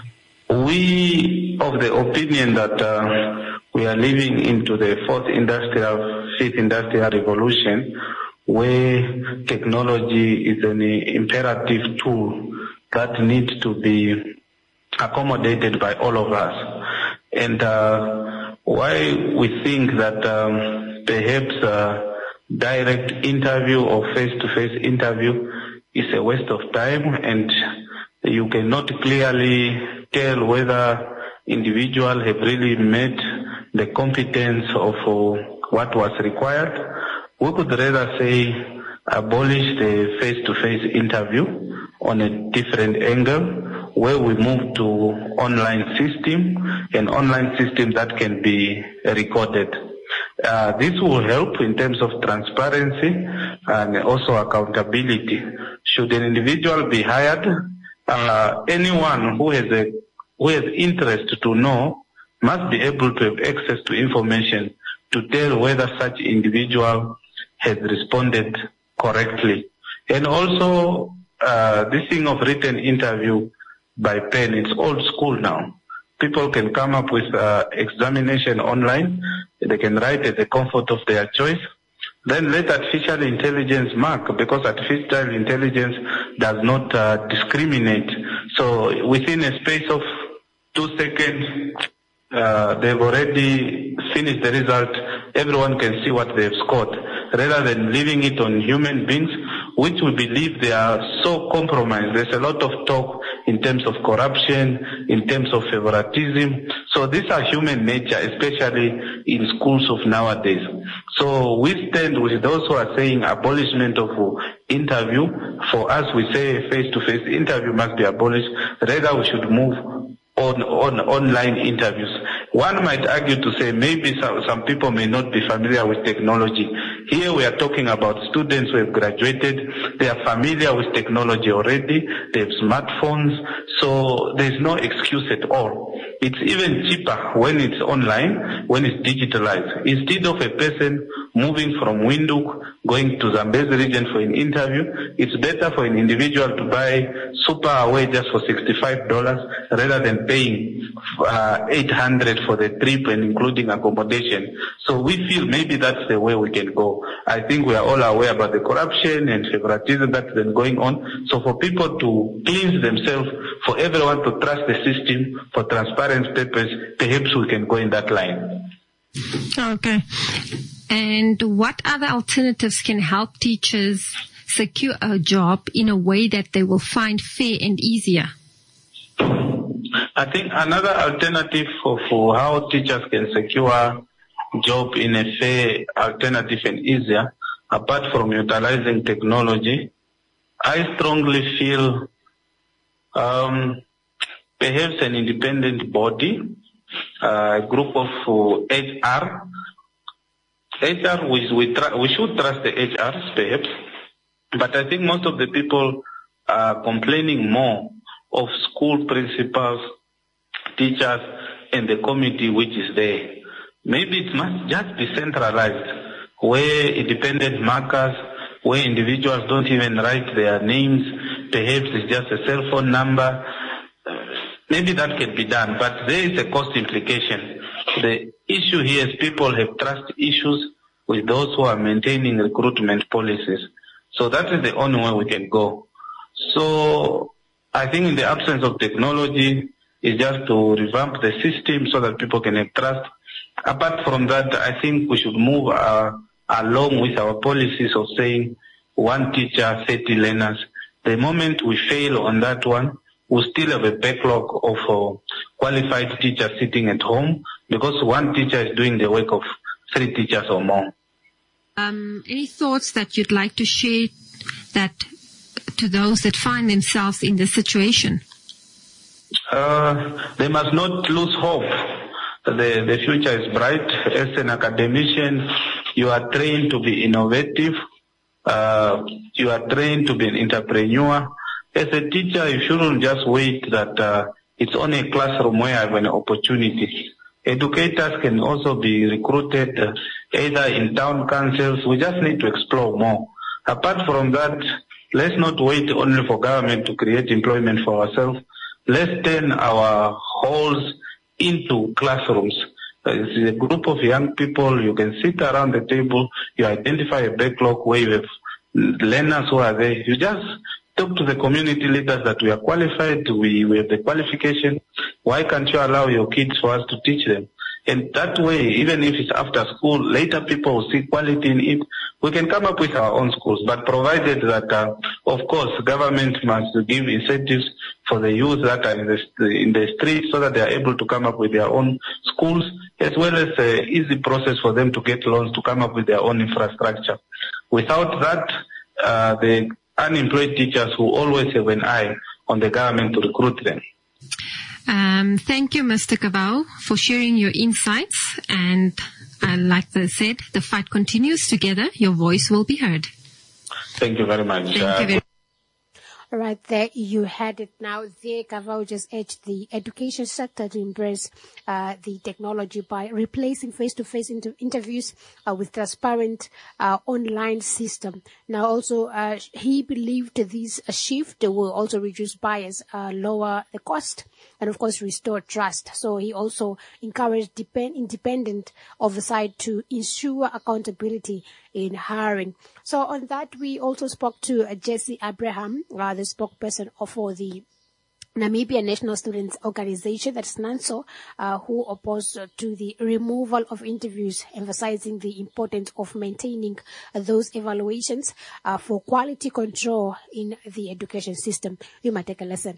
we of the opinion that uh, we are living into the fourth industrial, fifth industrial revolution, where technology is an imperative tool that needs to be accommodated by all of us. And uh, why we think that um, perhaps uh, direct interview or face-to-face interview is a waste of time, and you cannot clearly tell whether individuals have really met the competence of uh, what was required. We could rather say abolish the face-to-face interview on a different angle, where we move to online system, an online system that can be recorded. Uh, this will help in terms of transparency and also accountability. Should an individual be hired, uh, anyone who has a who has interest to know must be able to have access to information to tell whether such individual has responded correctly. And also, uh, this thing of written interview by pen, it's old school now. People can come up with uh, examination online. They can write at the comfort of their choice. then let artificial intelligence mark, because artificial intelligence does not uh, discriminate. So within a space of two seconds, uh, they've already finished the result. Everyone can see what they've scored, rather than leaving it on human beings, which we believe they are so compromised. There's a lot of talk in terms of corruption, in terms of favoritism. So these are human nature, especially in schools of nowadays. So we stand with those who are saying abolishment of interview. For us, we say face-to-face interview must be abolished. Rather, we should move on, on online interviews. One might argue to say maybe some, some people may not be familiar with technology. Here we are talking about students who have graduated. They are familiar with technology already. They have smartphones. So there's no excuse at all. It's even cheaper when it's online, when it's digitalized. Instead of a person moving from Windhoek, going to Zambezi region for an interview, it's better for an individual to buy super away just for sixty-five dollars rather than paying uh, eight hundred dollars for the trip and including accommodation. So we feel maybe that's the way we can go. I think we are all aware about the corruption and favoritism that's been going on. So for people to cleanse themselves, for everyone to trust the system for transparent purpose, perhaps we can go in that line. Okay. And what other alternatives can help teachers secure a job in a way that they will find fair and easier? I think another alternative for, for how teachers can secure a job in a fair, alternative and easier, apart from utilizing technology, I strongly feel um, perhaps an independent body, uh, a group of uh, H R. H R, we, we, try, we should trust the H Rs perhaps, but I think most of the people are complaining more of school principals, teachers, and the committee which is there. Maybe it must just be centralized, where independent markers, where individuals don't even write their names, perhaps it's just a cell phone number. Maybe that can be done, but there is a cost implication. The issue here is people have trust issues with those who are maintaining recruitment policies. So that is the only way we can go. So I think in the absence of technology, it's just to revamp the system so that people can have trust. Apart from that, I think we should move uh, along with our policies of saying one teacher, thirty learners. The moment we fail on that one, we'll still have a backlog of uh, qualified teachers sitting at home because one teacher is doing the work of three teachers or more. Um, any thoughts that you'd like to share that to those that find themselves in this situation? Uh, they must not lose hope. The, the future is bright. As an academician, you are trained to be innovative. Uh, you are trained to be an entrepreneur. As a teacher, you shouldn't just wait that uh, it's only a classroom where I have an opportunity. Educators can also be recruited uh, either in town councils. We just need to explore more. Apart from that, let's not wait only for government to create employment for ourselves. Let's turn our halls into classrooms. It's a group of young people. You can sit around the table. You identify a backlog where you have learners who are there. You just talk to the community leaders that we are qualified. We, we have the qualification. Why can't you allow your kids for us to teach them? And that way, even if it's after school, later people will see quality in it. We can come up with our own schools, but provided that, uh, of course, government must give incentives for the youth that are in the, in the streets so that they are able to come up with their own schools, as well as an easy process for them to get loans to come up with their own infrastructure. Without that, uh, the unemployed teachers will always have an eye on the government to recruit them. Um, thank you, Mister Kavau, for sharing your insights. And uh, like I said, the fight continues. Together, your voice will be heard. Thank you very much. Thank uh, you very All right, there you had it now. There, Kavau just urged the education sector to embrace uh, the technology by replacing face-to-face inter- interviews uh, with transparent uh, online system. Now, also, uh, he believed this shift will also reduce bias, uh, lower the cost, and of course restore trust. So he also encouraged depend- independent oversight to ensure accountability in hiring. So on that, we also spoke to uh, Jesse Abraham, uh, the spokesperson for the Namibia National Students Organization, that's NANSO, uh, who opposed to the removal of interviews, emphasizing the importance of maintaining uh, those evaluations uh, for quality control in the education system. You might take a lesson.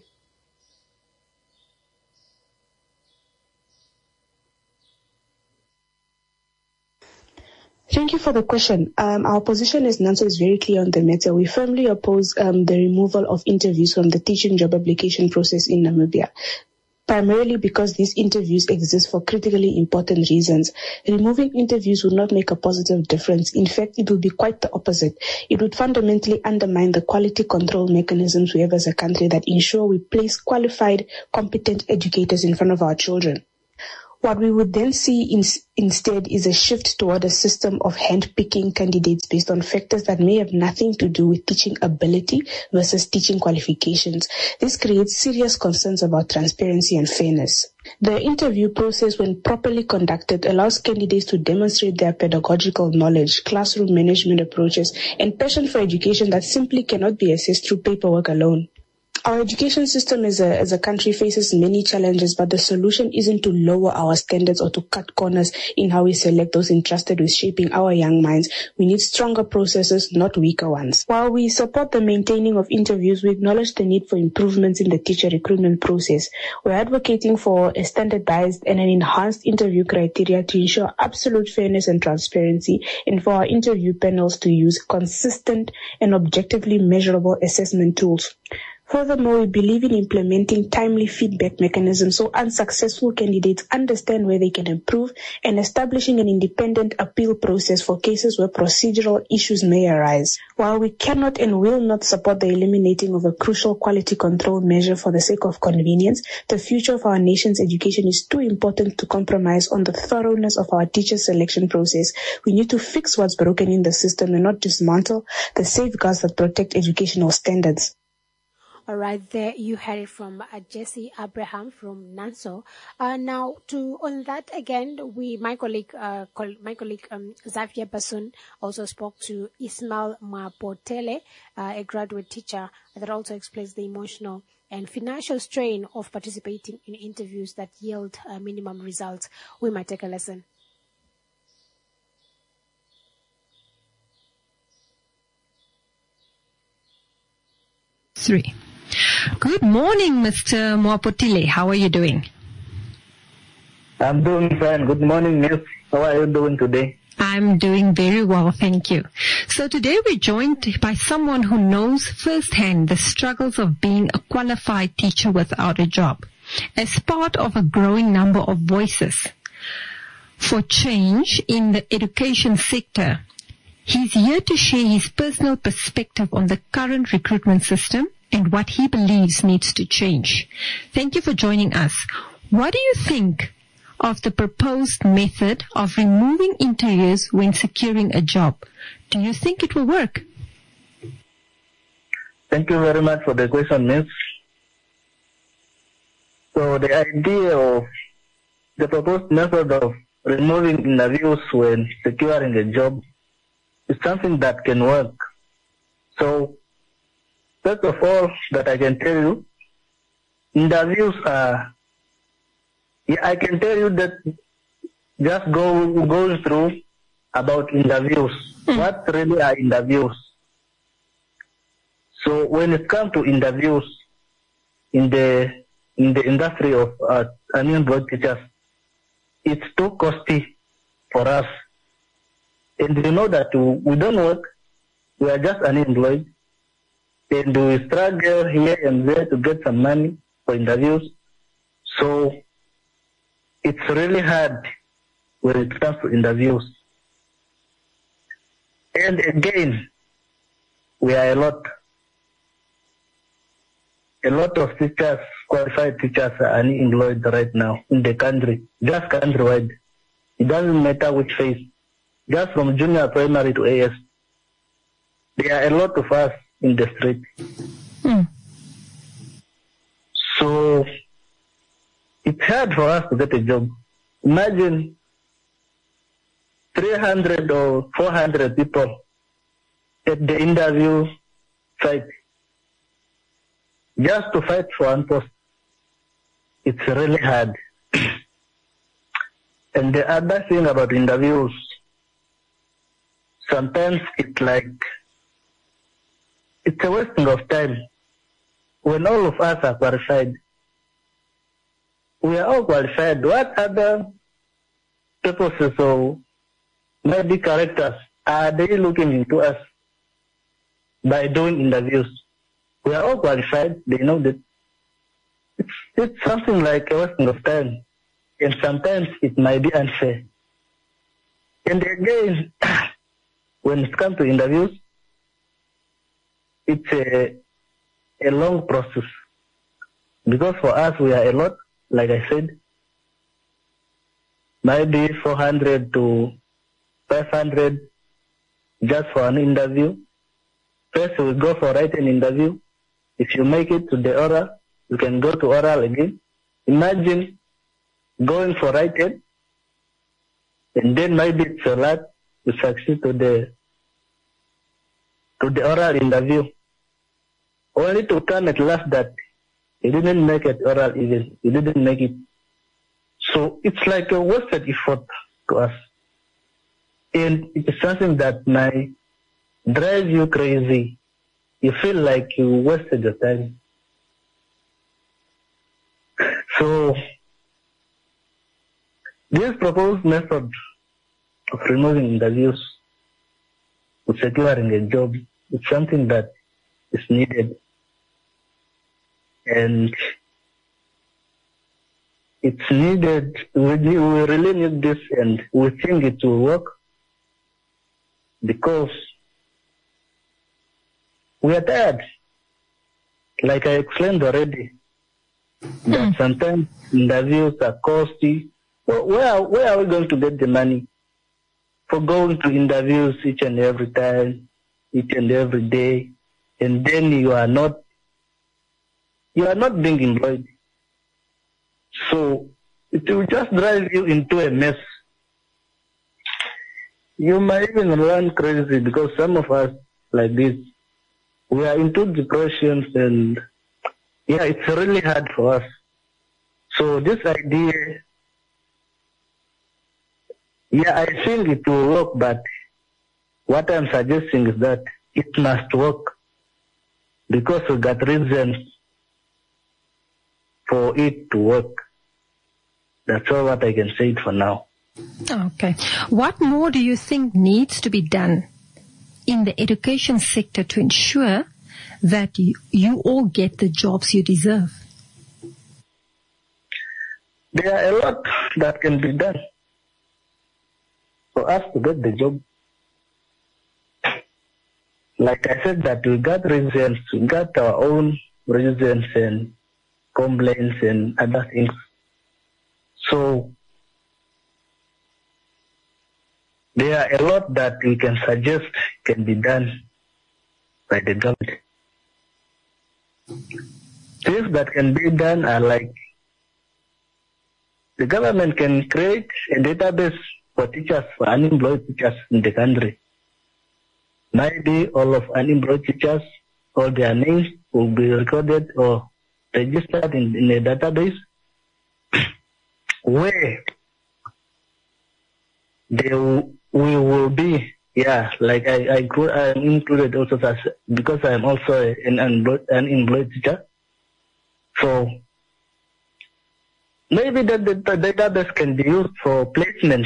Thank you for the question. Um, our position as NANSO is very clear on the matter. We firmly oppose um, the removal of interviews from the teaching job application process in Namibia, primarily because these interviews exist for critically important reasons. Removing interviews would not make a positive difference. In fact, it would be quite the opposite. It would fundamentally undermine the quality control mechanisms we have as a country that ensure we place qualified, competent educators in front of our children. What we would then see in, instead is a shift toward a system of hand-picking candidates based on factors that may have nothing to do with teaching ability versus teaching qualifications. This creates serious concerns about transparency and fairness. The interview process, when properly conducted, allows candidates to demonstrate their pedagogical knowledge, classroom management approaches, and passion for education that simply cannot be assessed through paperwork alone. Our education system as a, as a country faces many challenges, but the solution isn't to lower our standards or to cut corners in how we select those entrusted with shaping our young minds. We need stronger processes, not weaker ones. While we support the maintaining of interviews, we acknowledge the need for improvements in the teacher recruitment process. We're advocating for a standardized and an enhanced interview criteria to ensure absolute fairness and transparency, and for our interview panels to use consistent and objectively measurable assessment tools. Furthermore, we believe in implementing timely feedback mechanisms so unsuccessful candidates understand where they can improve, and establishing an independent appeal process for cases where procedural issues may arise. While we cannot and will not support the eliminating of a crucial quality control measure for the sake of convenience, the future of our nation's education is too important to compromise on the thoroughness of our teacher selection process. We need to fix what's broken in the system and not dismantle the safeguards that protect educational standards. All right, there you had it from uh, Jesse Abraham from NANSO. Uh, now, to on that again, we my colleague, uh, col- my colleague um, Xavier Bassoon also spoke to Ismail Mapotele, uh, a graduate teacher that also explains the emotional and financial strain of participating in interviews that yield uh, minimum results. We might take a lesson. Three. Good morning, Mister Mwapotile. How are you doing? I'm doing fine. Good morning, Miss. How are you doing today? I'm doing very well, thank you. So today we're joined by someone who knows firsthand the struggles of being a qualified teacher without a job. As part of a growing number of voices for change in the education sector, he's here to share his personal perspective on the current recruitment system and what he believes needs to change. Thank you for joining us. What do you think of the proposed method of removing interviews when securing a job? Do you think it will work? Thank you very much for the question, Miss. So the idea of the proposed method of removing interviews when securing a job is something that can work. So first of all, that I can tell you, interviews are, yeah, I can tell you that just go, go through about interviews. Mm. What really are interviews? So when it comes to interviews in the, in the industry of uh, unemployed teachers, it's too costly for us. And you know that we don't work, we are just unemployed. And we struggle here and there to get some money for interviews. So it's really hard when it comes to interviews. And again, we are a lot. A lot of teachers, qualified teachers, are unemployed right now in the country, just countrywide. It doesn't matter which phase, just from junior primary to A S. There are a lot of us in the street. Mm. So it's hard for us to get a job. Imagine three hundred or four hundred people at the interview site just to fight for one post. It's really hard. And the other thing about interviews, sometimes it's like, it's a wasting of time. When all of us are qualified, we are all qualified. What other purposes or maybe characters are they looking into us by doing interviews? We are all qualified. They know that it's, it's something like a wasting of time. And sometimes it might be unfair. And again, when it comes to interviews, it's a, a long process. Because for us, we are a lot, like I said, maybe four hundred to five hundred just for an interview. First, we go for written interview. If you make it to the oral, you can go to oral again. Imagine going for written, and then maybe it's a lot to succeed to the to the oral interview. Only to come at last that you didn't make it oral even. You didn't make it. So it's like a wasted effort to us. And it's something that might drive you crazy. You feel like you wasted your time. So this proposed method of removing interviews to securing a job is something that is needed. And it's needed, we, we really need this, and we think it will work because we are tired. Like I explained already, mm. that sometimes interviews are costly. Well, where, where are we going to get the money for going to interviews each and every time, each and every day, and then you are not, you are not being employed. So it will just drive you into a mess. You might even run crazy because some of us like this, we are into depressions, and yeah, it's really hard for us. So this idea, yeah, I think it will work, but what I'm suggesting is that it must work because we got reasons for it to work. That's all what I can say for now. Okay. What more do you think needs to be done in the education sector to ensure that you, you all get the jobs you deserve? There are a lot that can be done for us to get the job. Like I said, that we got reasons, we got our own reasons and complaints and other things. So there are a lot that we can suggest can be done by the government. Things that can be done are like the government can create a database for teachers, for unemployed teachers in the country. Maybe all of unemployed teachers, all their names will be recorded or registered in, in a database where they will, we will be, yeah, like I, I, I am included also as, because I am also an unemployed, an unemployed teacher. So maybe the, the, the database can be used for placement.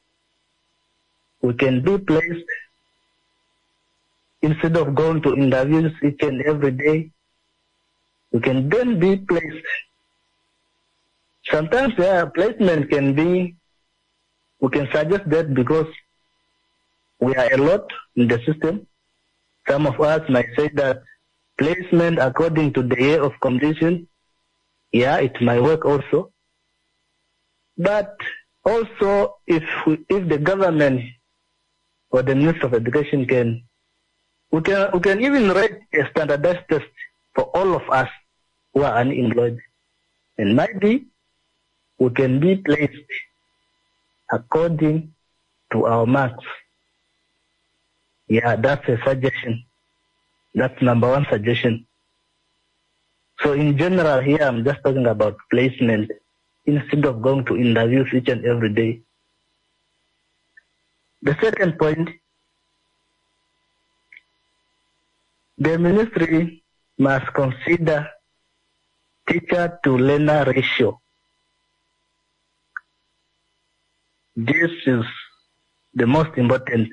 We can be placed instead of going to interviews each and every day. We can then be placed. Sometimes, yeah, placement can be, we can suggest that because we are a lot in the system. Some of us might say that placement according to the year of completion, yeah, it might work also. But also, if we, if the government or the Minister of Education can, we can, we can even write a standardized test for all of us who are unemployed. And maybe we can be placed according to our marks. Yeah, that's a suggestion. That's number one suggestion. So in general here, I'm just talking about placement instead of going to interviews each and every day. The second point, the ministry must consider teacher to learner ratio. This is the most important.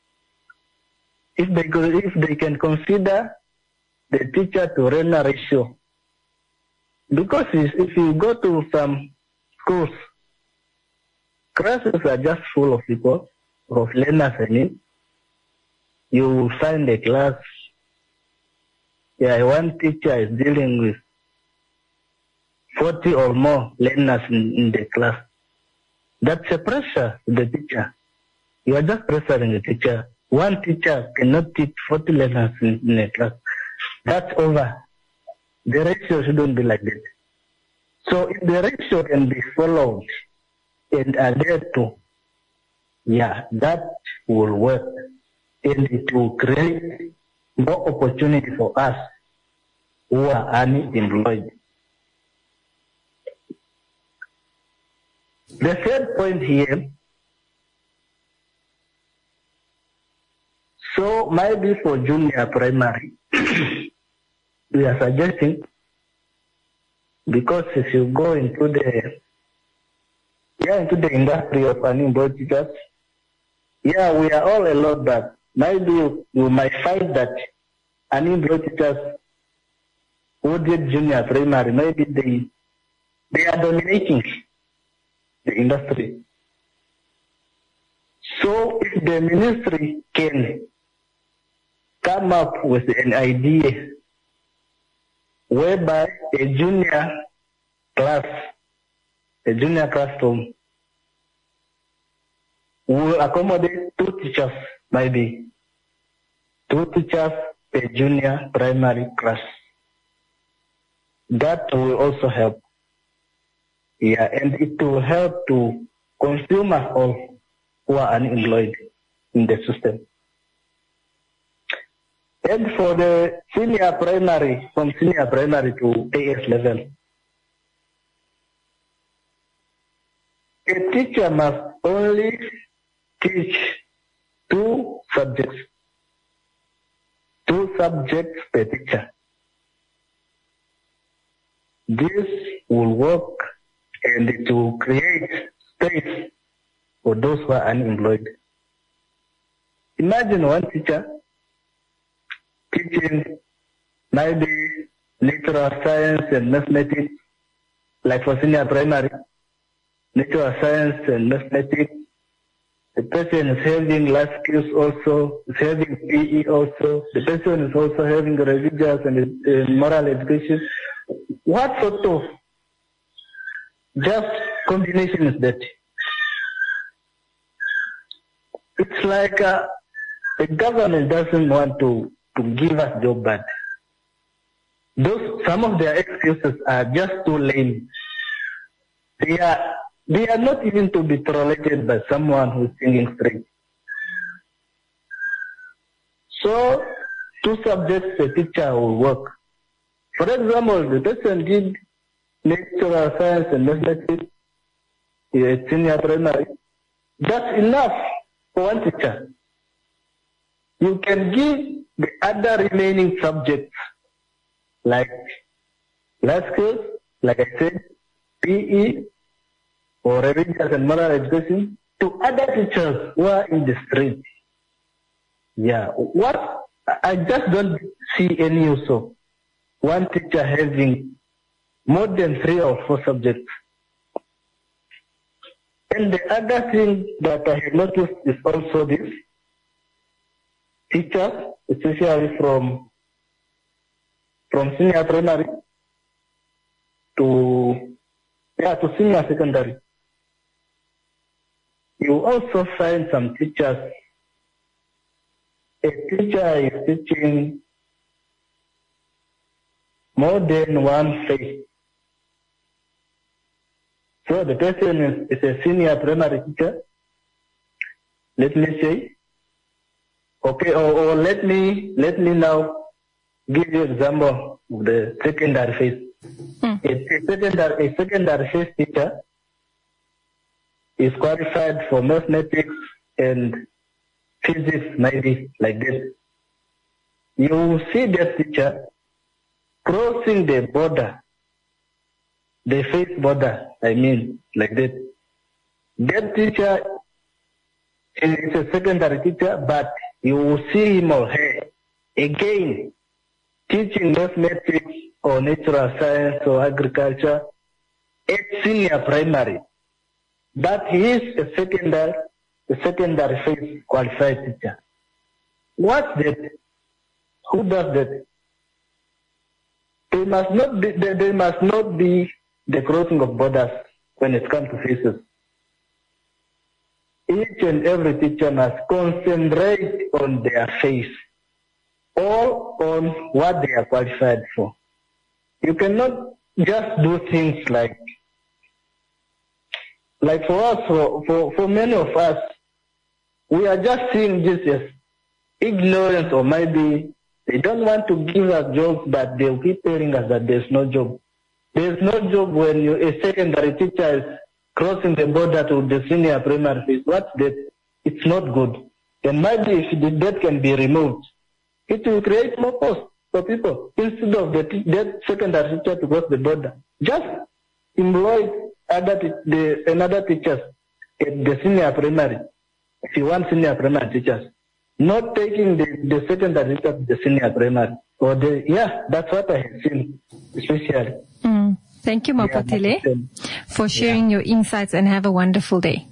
If they go, if they can consider the teacher to learner ratio, because if you go to some schools, classes are just full of people, of learners, I mean. You will find a class, yeah, one teacher is dealing with forty or more learners in, in the class. That's a pressure to the teacher. You are just pressuring the teacher. One teacher cannot teach forty learners in, in a class. That's over. The ratio shouldn't be like that. So if the ratio can be followed and adhered to, yeah, that will work. And it will create more opportunity for us who are unemployed. The third point here, so maybe for junior primary, we are suggesting, because if you go into the, yeah, into the industry of unemployed teachers, yeah, we are all a lot, but maybe you, you might find that unemployed teachers who did junior primary, maybe they, they are dominating the industry. So if the ministry can come up with an idea whereby a junior class, a junior classroom will accommodate two teachers, maybe two teachers per junior primary class. That will also help. Yeah, and it will help to consumers all who are unemployed in the system. And for the senior primary, from senior primary to A S level, a teacher must only teach two subjects, two subjects per teacher. This will work and it will create space for those who are unemployed. Imagine one teacher teaching maybe natural science and mathematics, like for senior primary, natural science and mathematics. The person is having life skills also, is having P E also. The person is also having religious and uh, moral education. What sort of just combination is that? It's like uh, the government doesn't want to, to give us job, but those some of their excuses are just too lame. They are they are not even to be tolerated by someone who's singing straight. So two subjects a teacher will work. For example, the person did natural science and mathematics, senior primary. That's enough for one teacher. You can give the other remaining subjects like life skills, like I said, P E or religious and moral education to other teachers who are in the street. Yeah, what I just don't see any use of one teacher having more than three or four subjects. And the other thing that I have noticed is also this. Teachers, especially from from senior primary to yeah to senior secondary, you also find some teachers. A teacher is teaching more than one phase. So the person is, is a senior primary teacher. let me say, okay, or, or let me let me now give you example of the secondary phase. Mm. A, a secondary a secondary phase teacher is qualified for mathematics and physics, maybe like this. You will see that teacher crossing the border, the phase border, I mean, like that. That teacher is a secondary teacher, but you will see him or her again teaching mathematics or natural science or agriculture at senior primary. But he is a secondary, a secondary phase qualified teacher. What's that? Who does that? There must not be, there, there must not be the crossing of borders when it comes to phases. Each and every teacher must concentrate on their phase, or on what they are qualified for. You cannot just do things like, like for us, for, for, for many of us, we are just seeing this as ignorance, or maybe they don't want to give us jobs, but they'll keep telling us that there's no job. There's no job when you, a secondary teacher is crossing the border to the senior primary phase. What's that? It's not good. And maybe if that can be removed, it will create more cost for people. Instead of the, that secondary teacher to cross the border, just employ other the another teachers at the senior primary. If you want senior primary teachers, not taking the, the secondary teacher to the senior primary. Or the yeah, that's what I have seen, especially. Mm. Thank you, Mapatile, yeah, for sharing yeah. your insights, and have a wonderful day.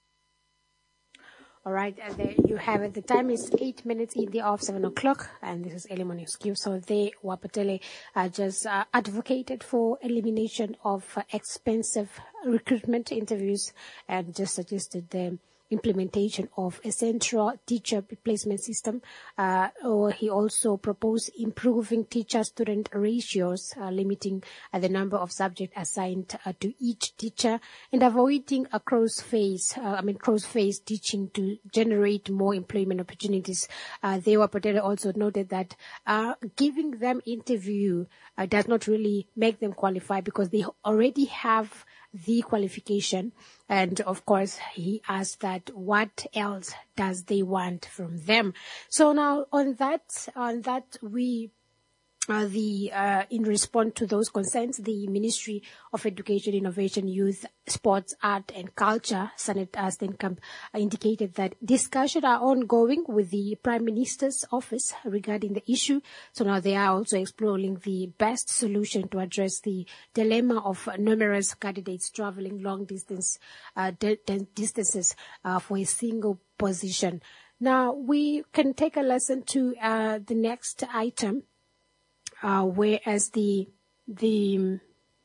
All right, and there you have it. The time is eight minutes in the of seven o'clock, and this is Early Morning Skew. So they, Wapatele, uh, just uh, advocated for elimination of uh, expensive recruitment interviews, and just suggested the implementation of a central teacher replacement system. Uh, or he also proposed improving teacher-student ratios, uh, limiting uh, the number of subjects assigned uh, to each teacher, and avoiding a cross-phase, uh, I mean cross-phase teaching to generate more employment opportunities. Uh, Dewa Patel also noted that uh, giving them interview uh, does not really make them qualify, because they already have the qualification. And of course, he asked that what else does they want from them? So now on that, on that we, uh, the, uh, in response to those concerns, the Ministry of Education, Innovation, Youth, Sports, Art and Culture, Senate uh, Steenkamp, uh, indicated that discussions are ongoing with the Prime Minister's office regarding the issue. So now they are also exploring the best solution to address the dilemma of numerous candidates traveling long distance, uh, d- d- distances uh, for a single position. Now we can take a lesson to uh, the next item. Uh, whereas the, the,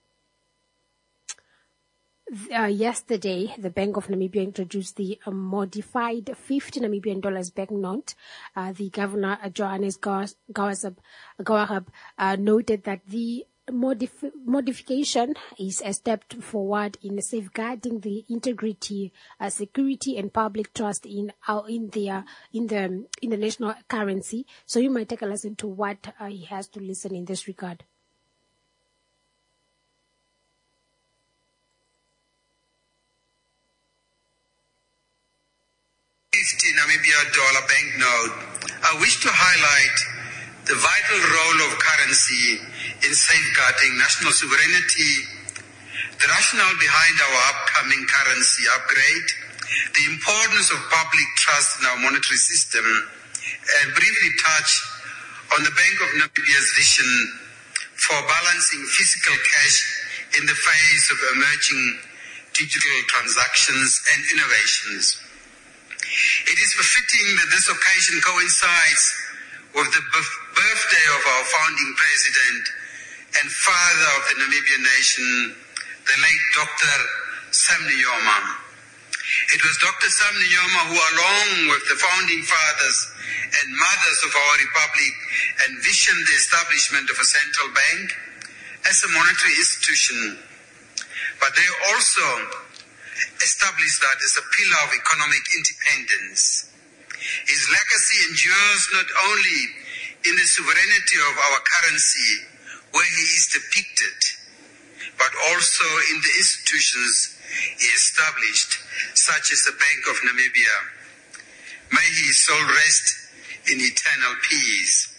uh, yesterday, the Bank of Namibia introduced the uh, modified fifty Namibian dollars banknote. Uh, the governor, uh, Johannes Gouwagab, uh, noted that the modif- modification is a step forward in safeguarding the integrity, uh, security and public trust in our, in the, uh, in the, in the national currency. So you might take a listen to what uh, he has to listen in this regard. fifty Namibia dollar banknote. I wish to highlight the vital role of currency in safeguarding national sovereignty, the rationale behind our upcoming currency upgrade, the importance of public trust in our monetary system, and briefly touch on the Bank of Namibia's vision for balancing physical cash in the face of emerging digital transactions and innovations. It is befitting that this occasion coincides with the birthday of our founding president and father of the Namibian nation, the late Doctor Sam Nujoma. It was Doctor Sam Nujoma who, along with the founding fathers and mothers of our republic, envisioned the establishment of a central bank as a monetary institution. But they also established that as a pillar of economic independence. His legacy endures not only in the sovereignty of our currency, where he is depicted, but also in the institutions he established, such as the Bank of Namibia. May his soul rest in eternal peace.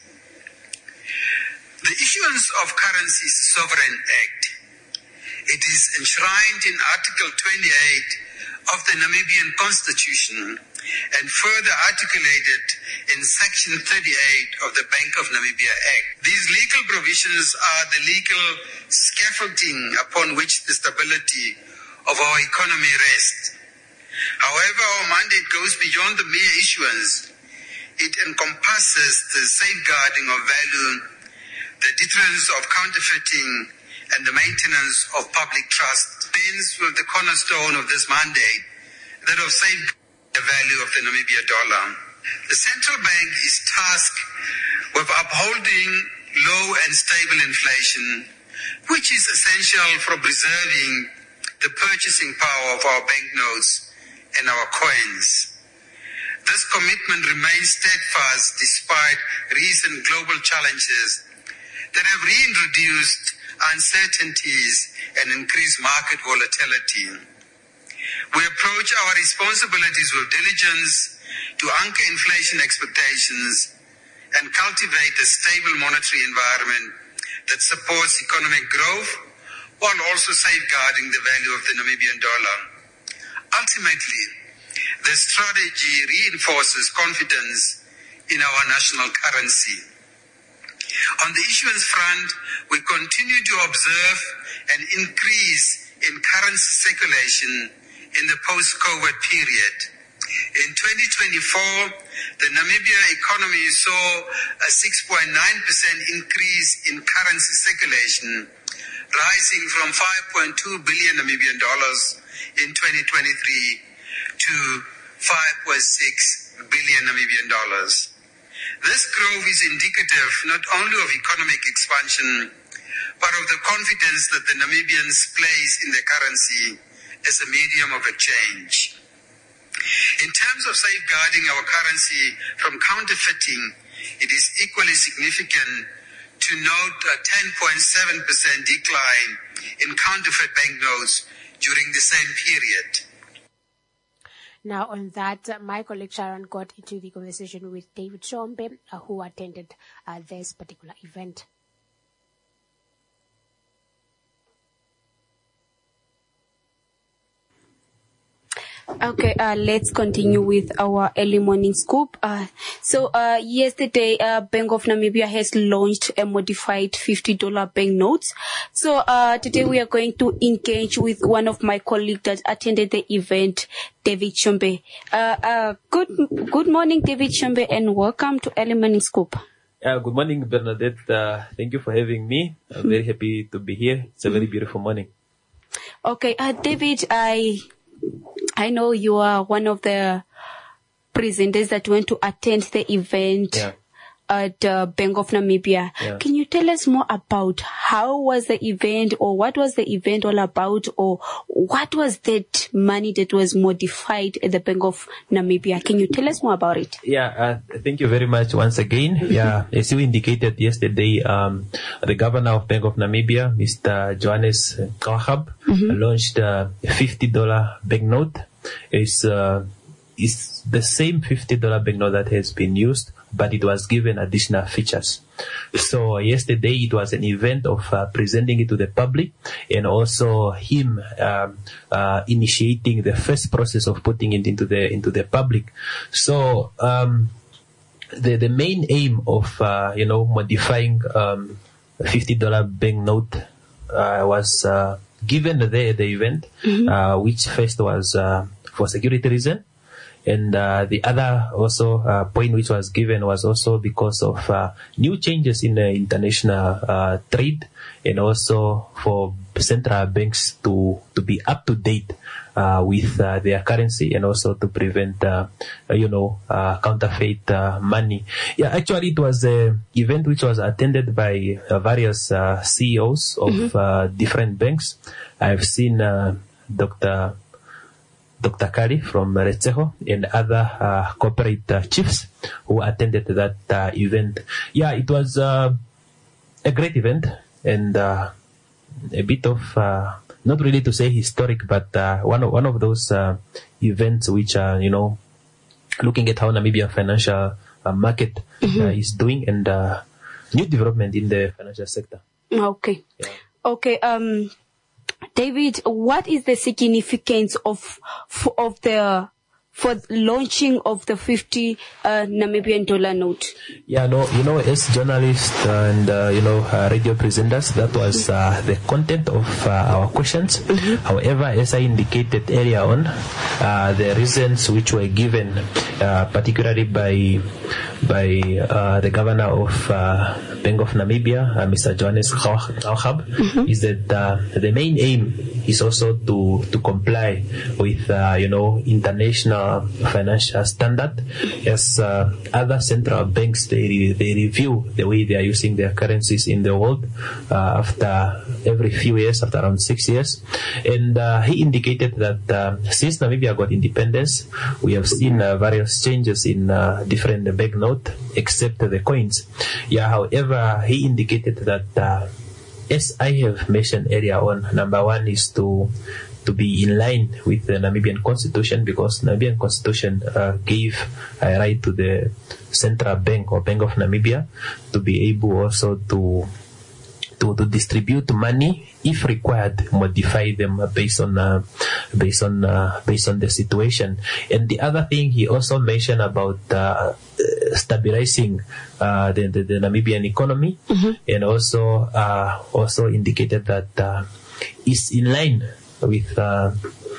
The issuance of currency is a sovereign act. It is enshrined in Article twenty-eight of the Namibian Constitution and further articulated in Section thirty-eight of the Bank of Namibia Act. These legal provisions are the legal scaffolding upon which the stability of our economy rests. However, our mandate goes beyond the mere issuance. It encompasses the safeguarding of value, the deterrence of counterfeiting, and the maintenance of public trust. Begins with the cornerstone of this mandate, that of safeguarding the value of the Namibia dollar. The central bank is tasked with upholding low and stable inflation, which is essential for preserving the purchasing power of our banknotes and our coins. This commitment remains steadfast despite recent global challenges that have reintroduced uncertainties and increased market volatility. We approach our responsibilities with diligence to anchor inflation expectations and cultivate a stable monetary environment that supports economic growth while also safeguarding the value of the Namibian dollar. Ultimately, the strategy reinforces confidence in our national currency. On the issuance front, we continue to observe an increase in currency circulation in the post-COVID period. In twenty twenty-four, the Namibia economy saw a six point nine percent increase in currency circulation, rising from five point two billion Namibian dollars in twenty twenty-three to five point six billion Namibian dollars. This growth is indicative not only of economic expansion, but of the confidence that the Namibians place in the currency as a medium of exchange. In terms of safeguarding our currency from counterfeiting, it is equally significant to note a ten point seven percent decline in counterfeit banknotes during the same period. Now, on that, uh, my colleague Sharon got into the conversation with David Shombe, uh, who attended uh, this particular event. Okay, uh, let's continue with our early morning scoop. Uh, so, uh, yesterday, uh, Bank of Namibia has launched a modified fifty dollar banknotes. So, uh, today we are going to engage with one of my colleagues that attended the event, David Shombe. Uh, uh, good, good morning, David Shombe, and welcome to early morning scoop. Uh, good morning, Bernadette. Uh, thank you for having me. I'm very happy to be here. It's a very beautiful morning. Okay, uh, David, I, I know you are one of the presenters that went to attend the event yeah. at uh, Bank of Namibia. Yeah. Can you tell us more about how was the event, or what was the event all about, or what was that money that was modified at the Bank of Namibia? Can you tell us more about it? Yeah, uh, thank you very much once again. Yeah, as you indicated yesterday, um, the governor of Bank of Namibia, Mister Johannes Kawahab, mm-hmm. launched a fifty dollar banknote. It's, uh, it's the same fifty dollar banknote that has been used, but it was given additional features. So yesterday it was an event of uh, presenting it to the public, and also him um, uh, initiating the first process of putting it into the into the public. So um, the the main aim of uh, you know modifying um, a fifty dollar banknote uh, was uh, given there at the event, mm-hmm. uh, which first was uh, for security reason. And uh, the other also uh, point which was given was also because of uh, new changes in the international uh, trade, and also for central banks to to be up to date uh, with uh, their currency, and also to prevent uh, you know uh, counterfeit uh, money. Yeah, actually it was an event which was attended by uh, various uh, C E Os of mm-hmm. uh, different banks. I've seen uh, Doctor Doctor Kari from Retseho and other uh, corporate uh, chiefs who attended that uh, event. Yeah, it was uh, a great event and uh, a bit of, uh, not really to say historic, but uh, one of one of those uh, events which are, you know, looking at how Namibia financial uh, market mm-hmm. uh, is doing and uh, new development in the financial sector. Okay. Yeah. Okay. Um, David, what is the significance of of the for launching of the fifty uh, Namibian dollar note? Yeah, no, you know, as journalists and uh, you know uh, radio presenters, that was uh, the content of uh, our questions. Mm-hmm. However, as I indicated earlier on, uh, the reasons which were given, uh, particularly by by uh, the governor of uh, Bank of Namibia, uh, Mister Johannes Gauchab, mm-hmm. is that uh, the main aim is also to to comply with uh, you know international financial standard, as uh, other central banks they re- they review the way they are using their currencies in the world uh, after every few years, after around six years, and uh, he indicated that uh, since Namibia got independence, we have seen uh, various changes in uh, different bank note except the coins. Yeah, however, he indicated that uh, as I have mentioned earlier on, number one is to to be in line with the Namibian constitution, because Namibian constitution uh, gave a right to the central bank or Bank of Namibia to be able also to to, to distribute money, if required, modify them based on uh, based on uh, based on the situation. And the other thing he also mentioned about uh, stabilizing uh, the, the the Namibian economy, mm-hmm. and also uh, also indicated that uh, is in line with uh,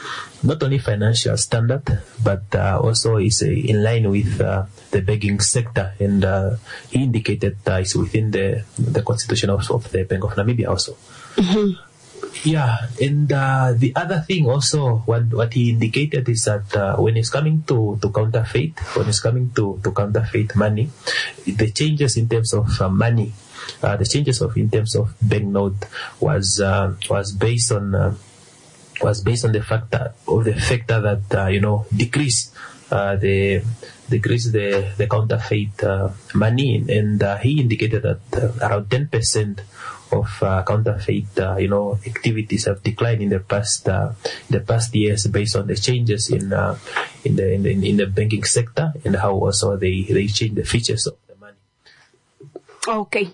not only financial standard, but uh, also is uh, in line with uh, the banking sector, and uh, he indicated uh, it's within the the constitution of, of the Bank of Namibia also. Mm-hmm. Yeah, and uh, the other thing also, what what he indicated is that uh, when it's coming to, to counterfeit, when it's coming to, to counterfeit money, the changes in terms of uh, money, uh, the changes of in terms of banknote was uh, was based on. Uh, was based on the factor of the factor that uh, you know decrease uh, the decrease the the counterfeit uh, money, and uh, he indicated that uh, around ten percent of uh, counterfeit uh, you know activities have declined in the past uh, the past years based on the changes in uh, in the in the in the banking sector, and how also they they change the features of the money. Okay.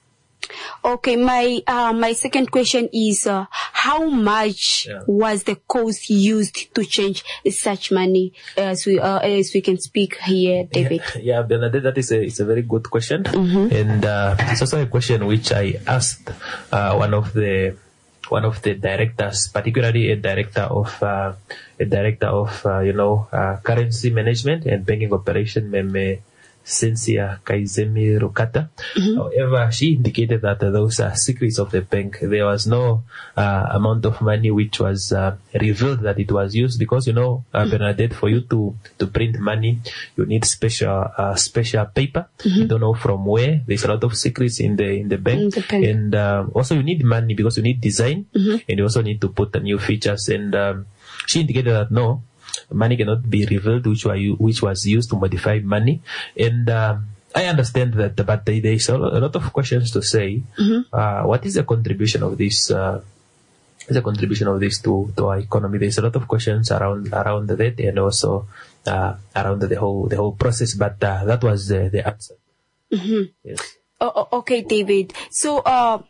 Okay, my uh, my second question is uh, how much yeah. was the cost used to change such money, as we uh, as we can speak here, David? Yeah, yeah, Bernadette, that is a it's a very good question, mm-hmm. and uh, it's also a question which I asked uh, one of the one of the directors, particularly a director of uh, a director of uh, you know uh, currency management and banking operation, Meme Cynthia Kaizemi Rukata. Mm-hmm. However, she indicated that uh, those are secrets of the bank. There was no uh, amount of money which was uh, revealed that it was used, because you know, uh, mm-hmm. Bernadette, for you to to print money, you need special uh, special paper. Mm-hmm. You don't know from where. There's a lot of secrets in the in the bank, in the bank. And uh, also you need money because you need design, mm-hmm. and you also need to put the new features. And um, she indicated that no, money cannot be revealed which were which was used to modify money. And um, I understand that, but there is a lot of questions to say. Mm-hmm. Uh, what is the contribution of this? Uh, the contribution of this to, to our economy? There's a lot of questions around around that, and also uh, around the whole the whole process. But uh, that was the, the answer. Mm-hmm. Yes. Oh, okay, David. So, uh,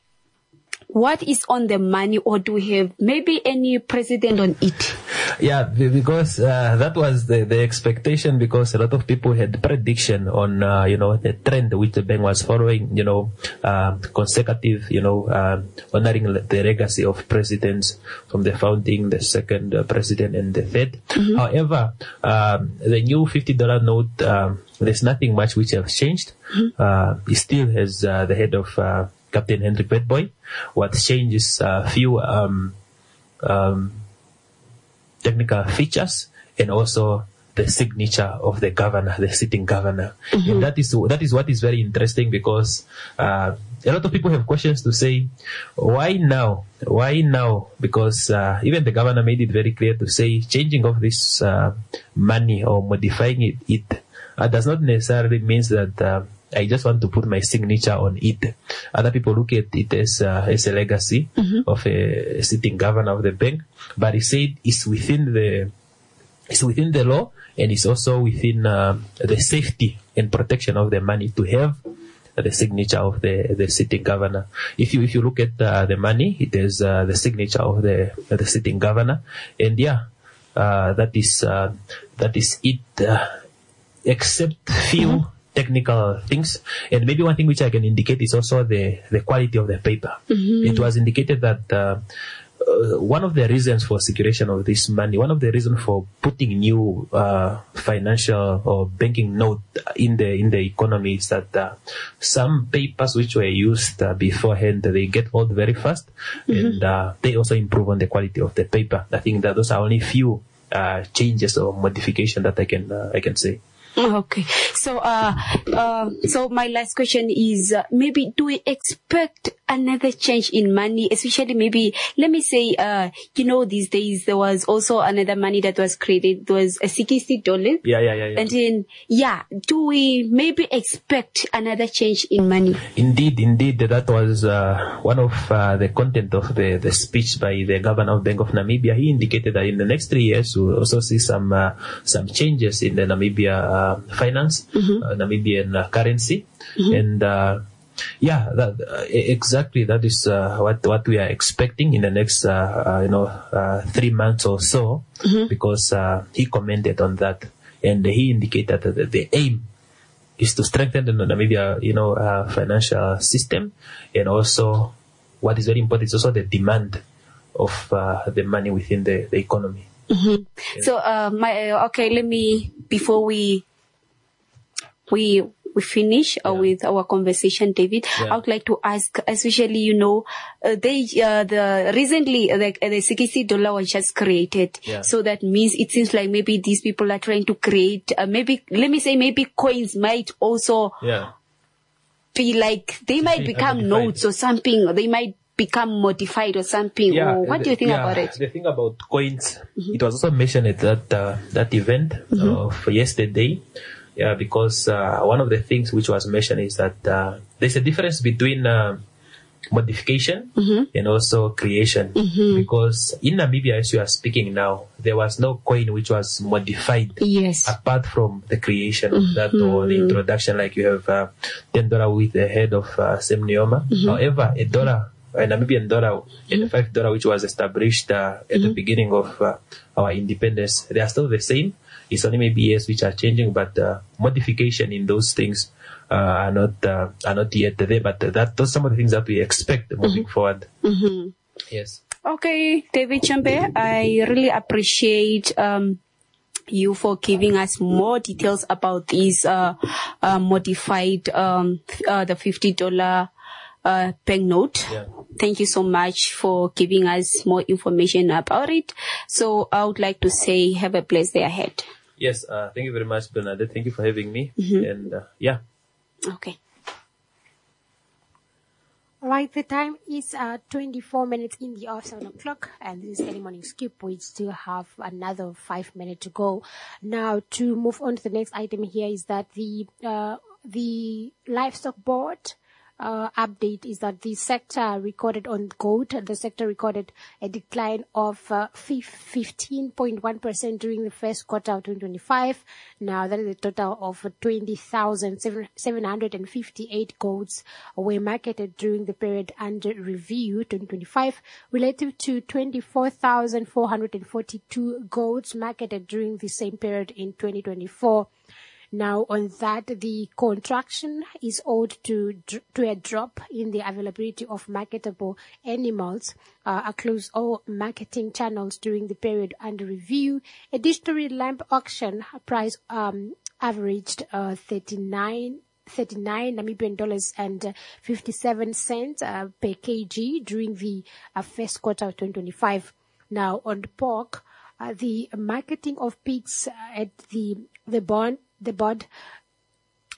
what is on the money, or do we have maybe any precedent on it? Yeah, because uh, that was the, the expectation, because a lot of people had prediction on, uh, you know, the trend which the bank was following, you know, uh, consecutive, you know, uh, honoring the legacy of presidents from the founding, the second uh, president and the third. Mm-hmm. However, um, the new fifty dollar note, um, there's nothing much which has changed. Mm-hmm. Uh, it still has uh, the head of uh, Captain Henry Bedboy. What changes a uh, few um, um, technical features, and also the signature of the governor, the sitting governor. Mm-hmm. And that is that is what is very interesting, because uh, a lot of people have questions to say, why now? Why now? Because uh, even the governor made it very clear to say changing of this uh, money or modifying it, it uh, does not necessarily means that uh, I just want to put my signature on it. Other people look at it as, uh, as a legacy mm-hmm. of a sitting governor of the bank, but he said it's within the it's within the law, and it's also within uh, the safety and protection of the money to have the signature of the, the sitting governor. If you if you look at uh, the money, it is uh, the signature of the the sitting governor, and yeah, uh, that is uh, that is it. Uh, except few mm-hmm. technical things, and maybe one thing which I can indicate is also the the quality of the paper. Mm-hmm. It was indicated that uh, uh, one of the reasons for circulation of this money, one of the reasons for putting new uh, financial or banking note in the in the economy is that uh, some papers which were used uh, beforehand, they get old very fast, mm-hmm. and uh, they also improve on the quality of the paper. I think that those are only few uh, changes or modification that I can uh, I can say. Okay. So, uh, uh, so my last question is, uh, maybe do we expect another change in money, especially maybe, let me say, uh, you know, these days there was also another money that was created, there was a sixty dollars. Yeah, yeah, yeah, yeah. And then, yeah, do we maybe expect another change in money? Indeed, indeed. That was, uh, one of, uh, the content of the, the speech by the governor of Bank of Namibia. He indicated that in the next three years, we'll also see some, uh, some changes in the Namibia, uh, finance, mm-hmm. uh, Namibian uh, currency, mm-hmm. and uh, yeah, that, uh, exactly that is uh, what what we are expecting in the next uh, uh, you know uh, three months or so, mm-hmm. because uh, he commented on that, and he indicated that the, the aim is to strengthen the Namibia you know uh, financial system, and also what is very important is also the demand of uh, the money within the, the economy. Mm-hmm. Yeah. So uh, my uh, okay, let me before we. We we finish uh, yeah. with our conversation, David. Yeah. I would like to ask, especially you know, uh, they uh, the recently uh, the, uh, the sixty dollar was just created, yeah. so that means it seems like maybe these people are trying to create uh, maybe let me say maybe coins might also yeah. be like they might become notes or something, or they might become modified or something. Yeah, or what the, do you think yeah, about it? The thing about coins, mm-hmm. it was also mentioned at that uh, that event mm-hmm. of yesterday. Yeah, because uh, one of the things which was mentioned is that uh, there's a difference between uh, modification mm-hmm. and also creation. Mm-hmm. Because in Namibia, as you are speaking now, there was no coin which was modified. Yes. Apart from the creation of mm-hmm. that or the introduction, like you have uh, ten dollars with the head of uh, Sam Nujoma. Mm-hmm. However, a dollar, a Namibian dollar, mm-hmm. and a five dollar which was established uh, at mm-hmm. the beginning of uh, our independence, they are still the same. It's only maybe years which are changing, but uh, modification in those things uh, are not uh, are not yet there. But that those some of the things that we expect moving mm-hmm. forward. Mm-hmm. Yes. Okay, David Chambe, I really appreciate um, you for giving us more details about these uh, uh, modified um, uh, the fifty dollar uh, banknote. Yeah. Thank you so much for giving us more information about it. So I would like to say, have a blessed day ahead. Yes, uh, thank you very much, Bernadette. Thank you for having me. Mm-hmm. And uh, yeah. Okay. All right, the time is uh, twenty-four minutes in the hour, seven o'clock, and this is Early Morning Scoop. We still have another five minutes to go. Now, to move on to the next item here is that the uh, the livestock board Uh, update is that the sector recorded on goat, the sector recorded a decline of uh, fifteen point one percent during the first quarter of twenty twenty-five. Now, that is a total of twenty thousand seven hundred fifty-eight goats were marketed during the period under review twenty twenty-five, relative to twenty-four thousand four hundred forty-two goats marketed during the same period in twenty twenty-four. Now, on that, the contraction is owed to to a drop in the availability of marketable animals uh, across all marketing channels during the period under review. Additionally, lamb auction price um, averaged uh, thirty-nine Namibian dollars and fifty-seven cents uh, per kg during the uh, first quarter of twenty twenty-five. Now, on the pork, uh, the marketing of pigs uh, at the the bond. The board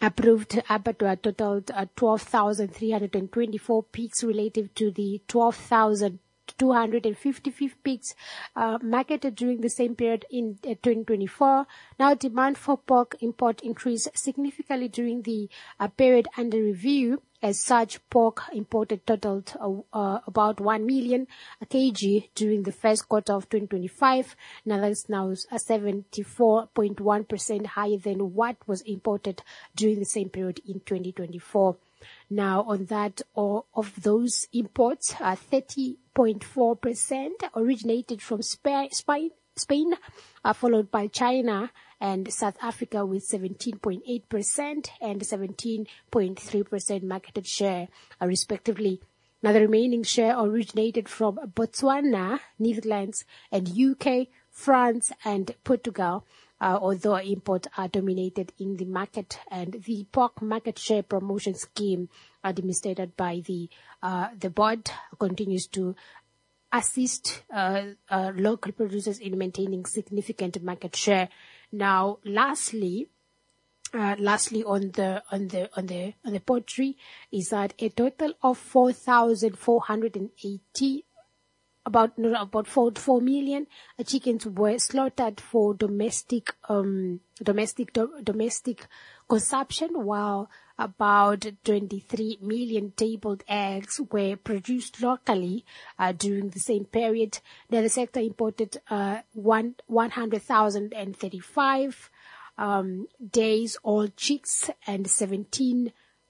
Approved abattoir totaled uh, twelve thousand three hundred twenty-four pigs relative to the twelve thousand two hundred fifty-five pigs uh, marketed during the same period in uh, twenty twenty-four. Now, demand for pork import increased significantly during the uh, period under review. As such, pork imported totaled uh, uh, about one million kilograms during the first quarter of twenty twenty-five. Now, that's now seventy-four point one percent higher than what was imported during the same period in twenty twenty-four. Now, on that, all of those imports, uh, thirty point four percent originated from Spain, Spain uh, followed by China and South Africa with seventeen point eight percent and seventeen point three percent market share, uh, respectively. Now, the remaining share originated from Botswana, Netherlands, and U K, France, and Portugal. Uh, although imports are dominated in the market, and the pork market share promotion scheme administered by the uh, the board continues to assist uh, uh, local producers in maintaining significant market share. Now, lastly, uh, lastly on the on the on the on the poultry is that a total of four thousand four hundred eighty. About no, about four four million uh, chickens were slaughtered for domestic um domestic do, domestic consumption, while about twenty-three million tabled eggs were produced locally uh, during the same period. Now, the sector imported uh one one hundred thousand and thirty-five um days old chicks and seventeen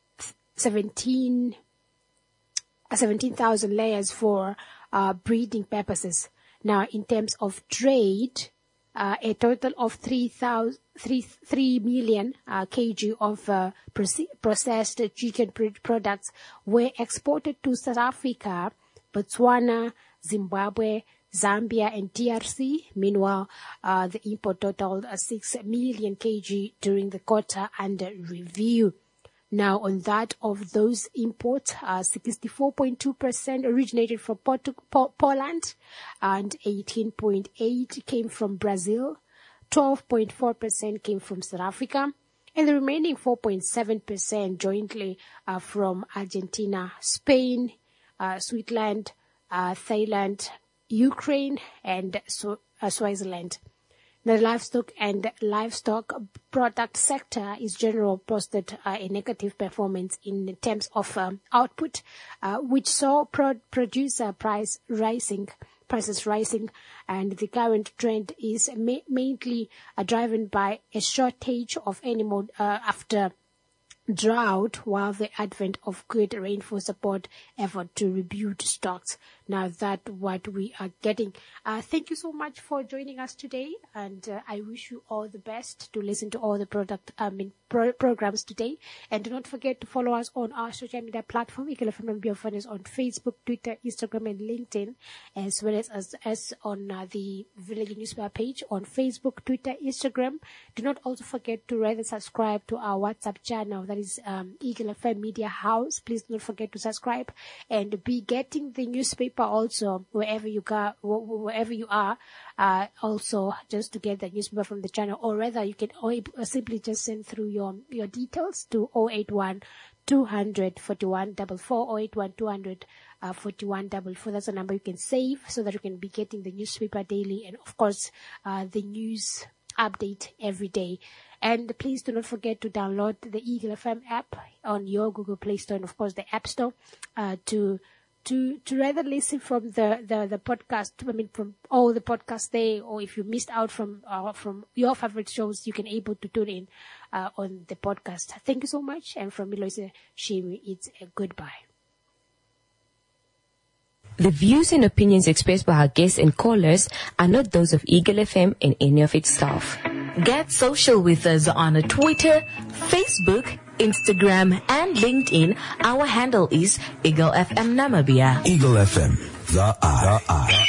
seventeen seventeen thousand layers for Uh, breeding purposes. Now, in terms of trade, uh, a total of three thousand, three, three million uh, kg of uh, processed chicken products were exported to South Africa, Botswana, Zimbabwe, Zambia, and D R C. Meanwhile, uh, the import totaled uh, six million kg during the quarter under review. Now, on that, of those imports, uh, sixty-four point two percent originated from Portu- po- Poland, and eighteen point eight came from Brazil, twelve point four percent came from South Africa, and the remaining four point seven percent jointly uh, from Argentina, Spain, uh, Switzerland, uh, Thailand, Ukraine, and so- uh, Switzerland. The livestock and livestock product sector is generally posted uh, a negative performance in terms of um, output, uh, which saw pro- producer price rising, prices rising, and the current trend is ma- mainly uh, driven by a shortage of animal uh, after drought, while the advent of good rainfall support effort to rebuild stocks. Now, that what we are getting. Uh, thank you so much for joining us today, and uh, I wish you all the best to listen to all the product I mean pro- programs today. And do not forget to follow us on our social media platform. Eagle F M Namibia Fund on Facebook, Twitter, Instagram, and LinkedIn, as well as as, as on uh, the Village Newspaper page on Facebook, Twitter, Instagram. Do not also forget to rather subscribe to our WhatsApp channel. That is um, Eagle F M Media House. Please do not forget to subscribe and be getting the newspaper also wherever you go, wherever you are. Uh, also, just to get the newspaper from the channel, or rather, you can simply just send through your your details to zero eight one two hundred forty-one four four, zero eight one two hundred forty-one four four. That's a number you can save so that you can be getting the newspaper daily, and of course, uh, the news update every day. And please do not forget to download the Eagle F M app on your Google Play Store and, of course, the App Store uh, to to to rather listen from the, the, the podcast, I mean, from all the podcasts there, or if you missed out from uh, from your favorite shows, you can able to tune in uh, on the podcast. Thank you so much. And from Miloise Shimi, it's a goodbye. The views and opinions expressed by our guests and callers are not those of Eagle F M and any of its staff. Get social with us on Twitter, Facebook, Instagram, and LinkedIn. Our handle is Eagle F M Namibia. Eagle F M, the eye. The eye.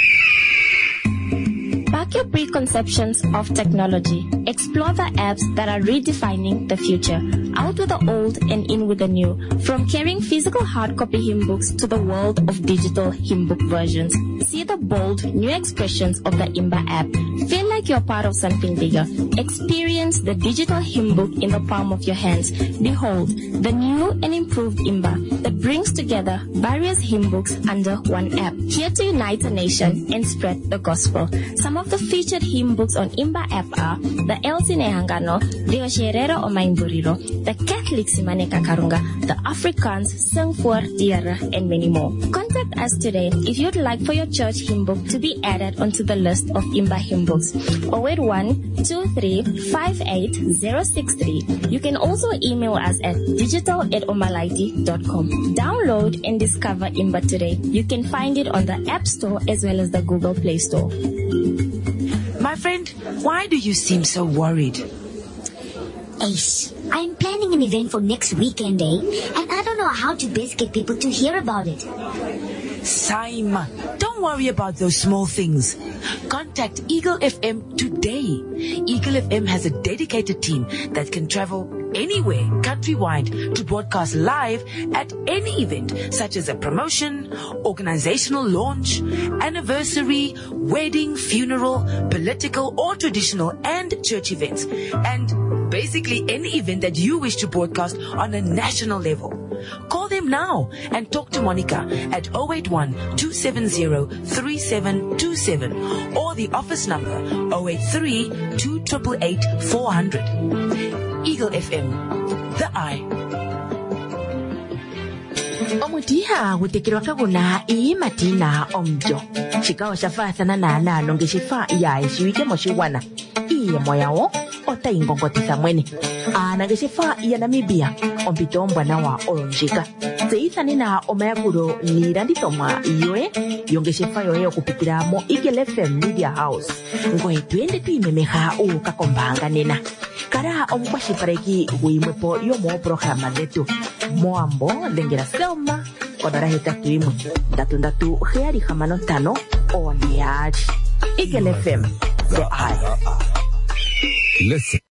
Back your preconceptions of technology. Explore the apps that are redefining the future. Out with the old and in with the new. From carrying physical hard copy hymn books to the world of digital hymn book versions. See the bold, new expressions of the Imba app. Feel like you're part of something bigger. Experience the digital hymn book in the palm of your hands. Behold, the new and improved Imba that brings together various hymn books under one app. Here to unite the nation and spread the gospel. Some of the featured hymn books on Imba app are the Elsi Nehangano, the Osherero o Maimburiro, the Catholic Simane Kakarunga, the Afrikaans, Sing for Diara, and many more. Contact us today if you'd like for your church hymn book to be added onto the list of Imba hymn books. zero eight one, two three five eight zero six three. You can also email us at digital at omalaiti dot com. Download and discover Imba today. You can find it on the App Store as well as the Google Play Store. My friend, why do you seem so worried? Ace, I'm planning an event for next weekend, eh? And I don't know how to best get people to hear about it. Saima, don't worry about those small things. Contact Eagle F M today. Eagle F M has a dedicated team that can travel anywhere countrywide to broadcast live at any event, such as a promotion, organizational launch, anniversary, wedding, funeral, political or traditional and church events, and basically any event that you wish to broadcast on a national level. Call them now and talk to Monica at zero eight one, two seven zero, three seven two seven or the office number zero eight three, two eight eight, four hundred. Eagle F M, the eye. Omutiha gutekirwa kaguna ii matina omjo. Chikawa shafathana na nalo ngeshifa ya ishiwike moshiwana. Iye moyao ota ingongotisa mwene. Ana ngeshifa ya Namibia ompito mbwana wa olonjika. Zeithani na omayakuro niranditoma iyoe yongeshifa yoye okupitira mo Eagle F M Media House. Ngoe tuende tuimemeha ukakombanga nena. Kara omukwashipareki wimwepo yomo programa letu. Moambo lengera Selma odara hetatu imwe ndatu ndatu heari hamano tano oneari Eagle F M the eye. Listen.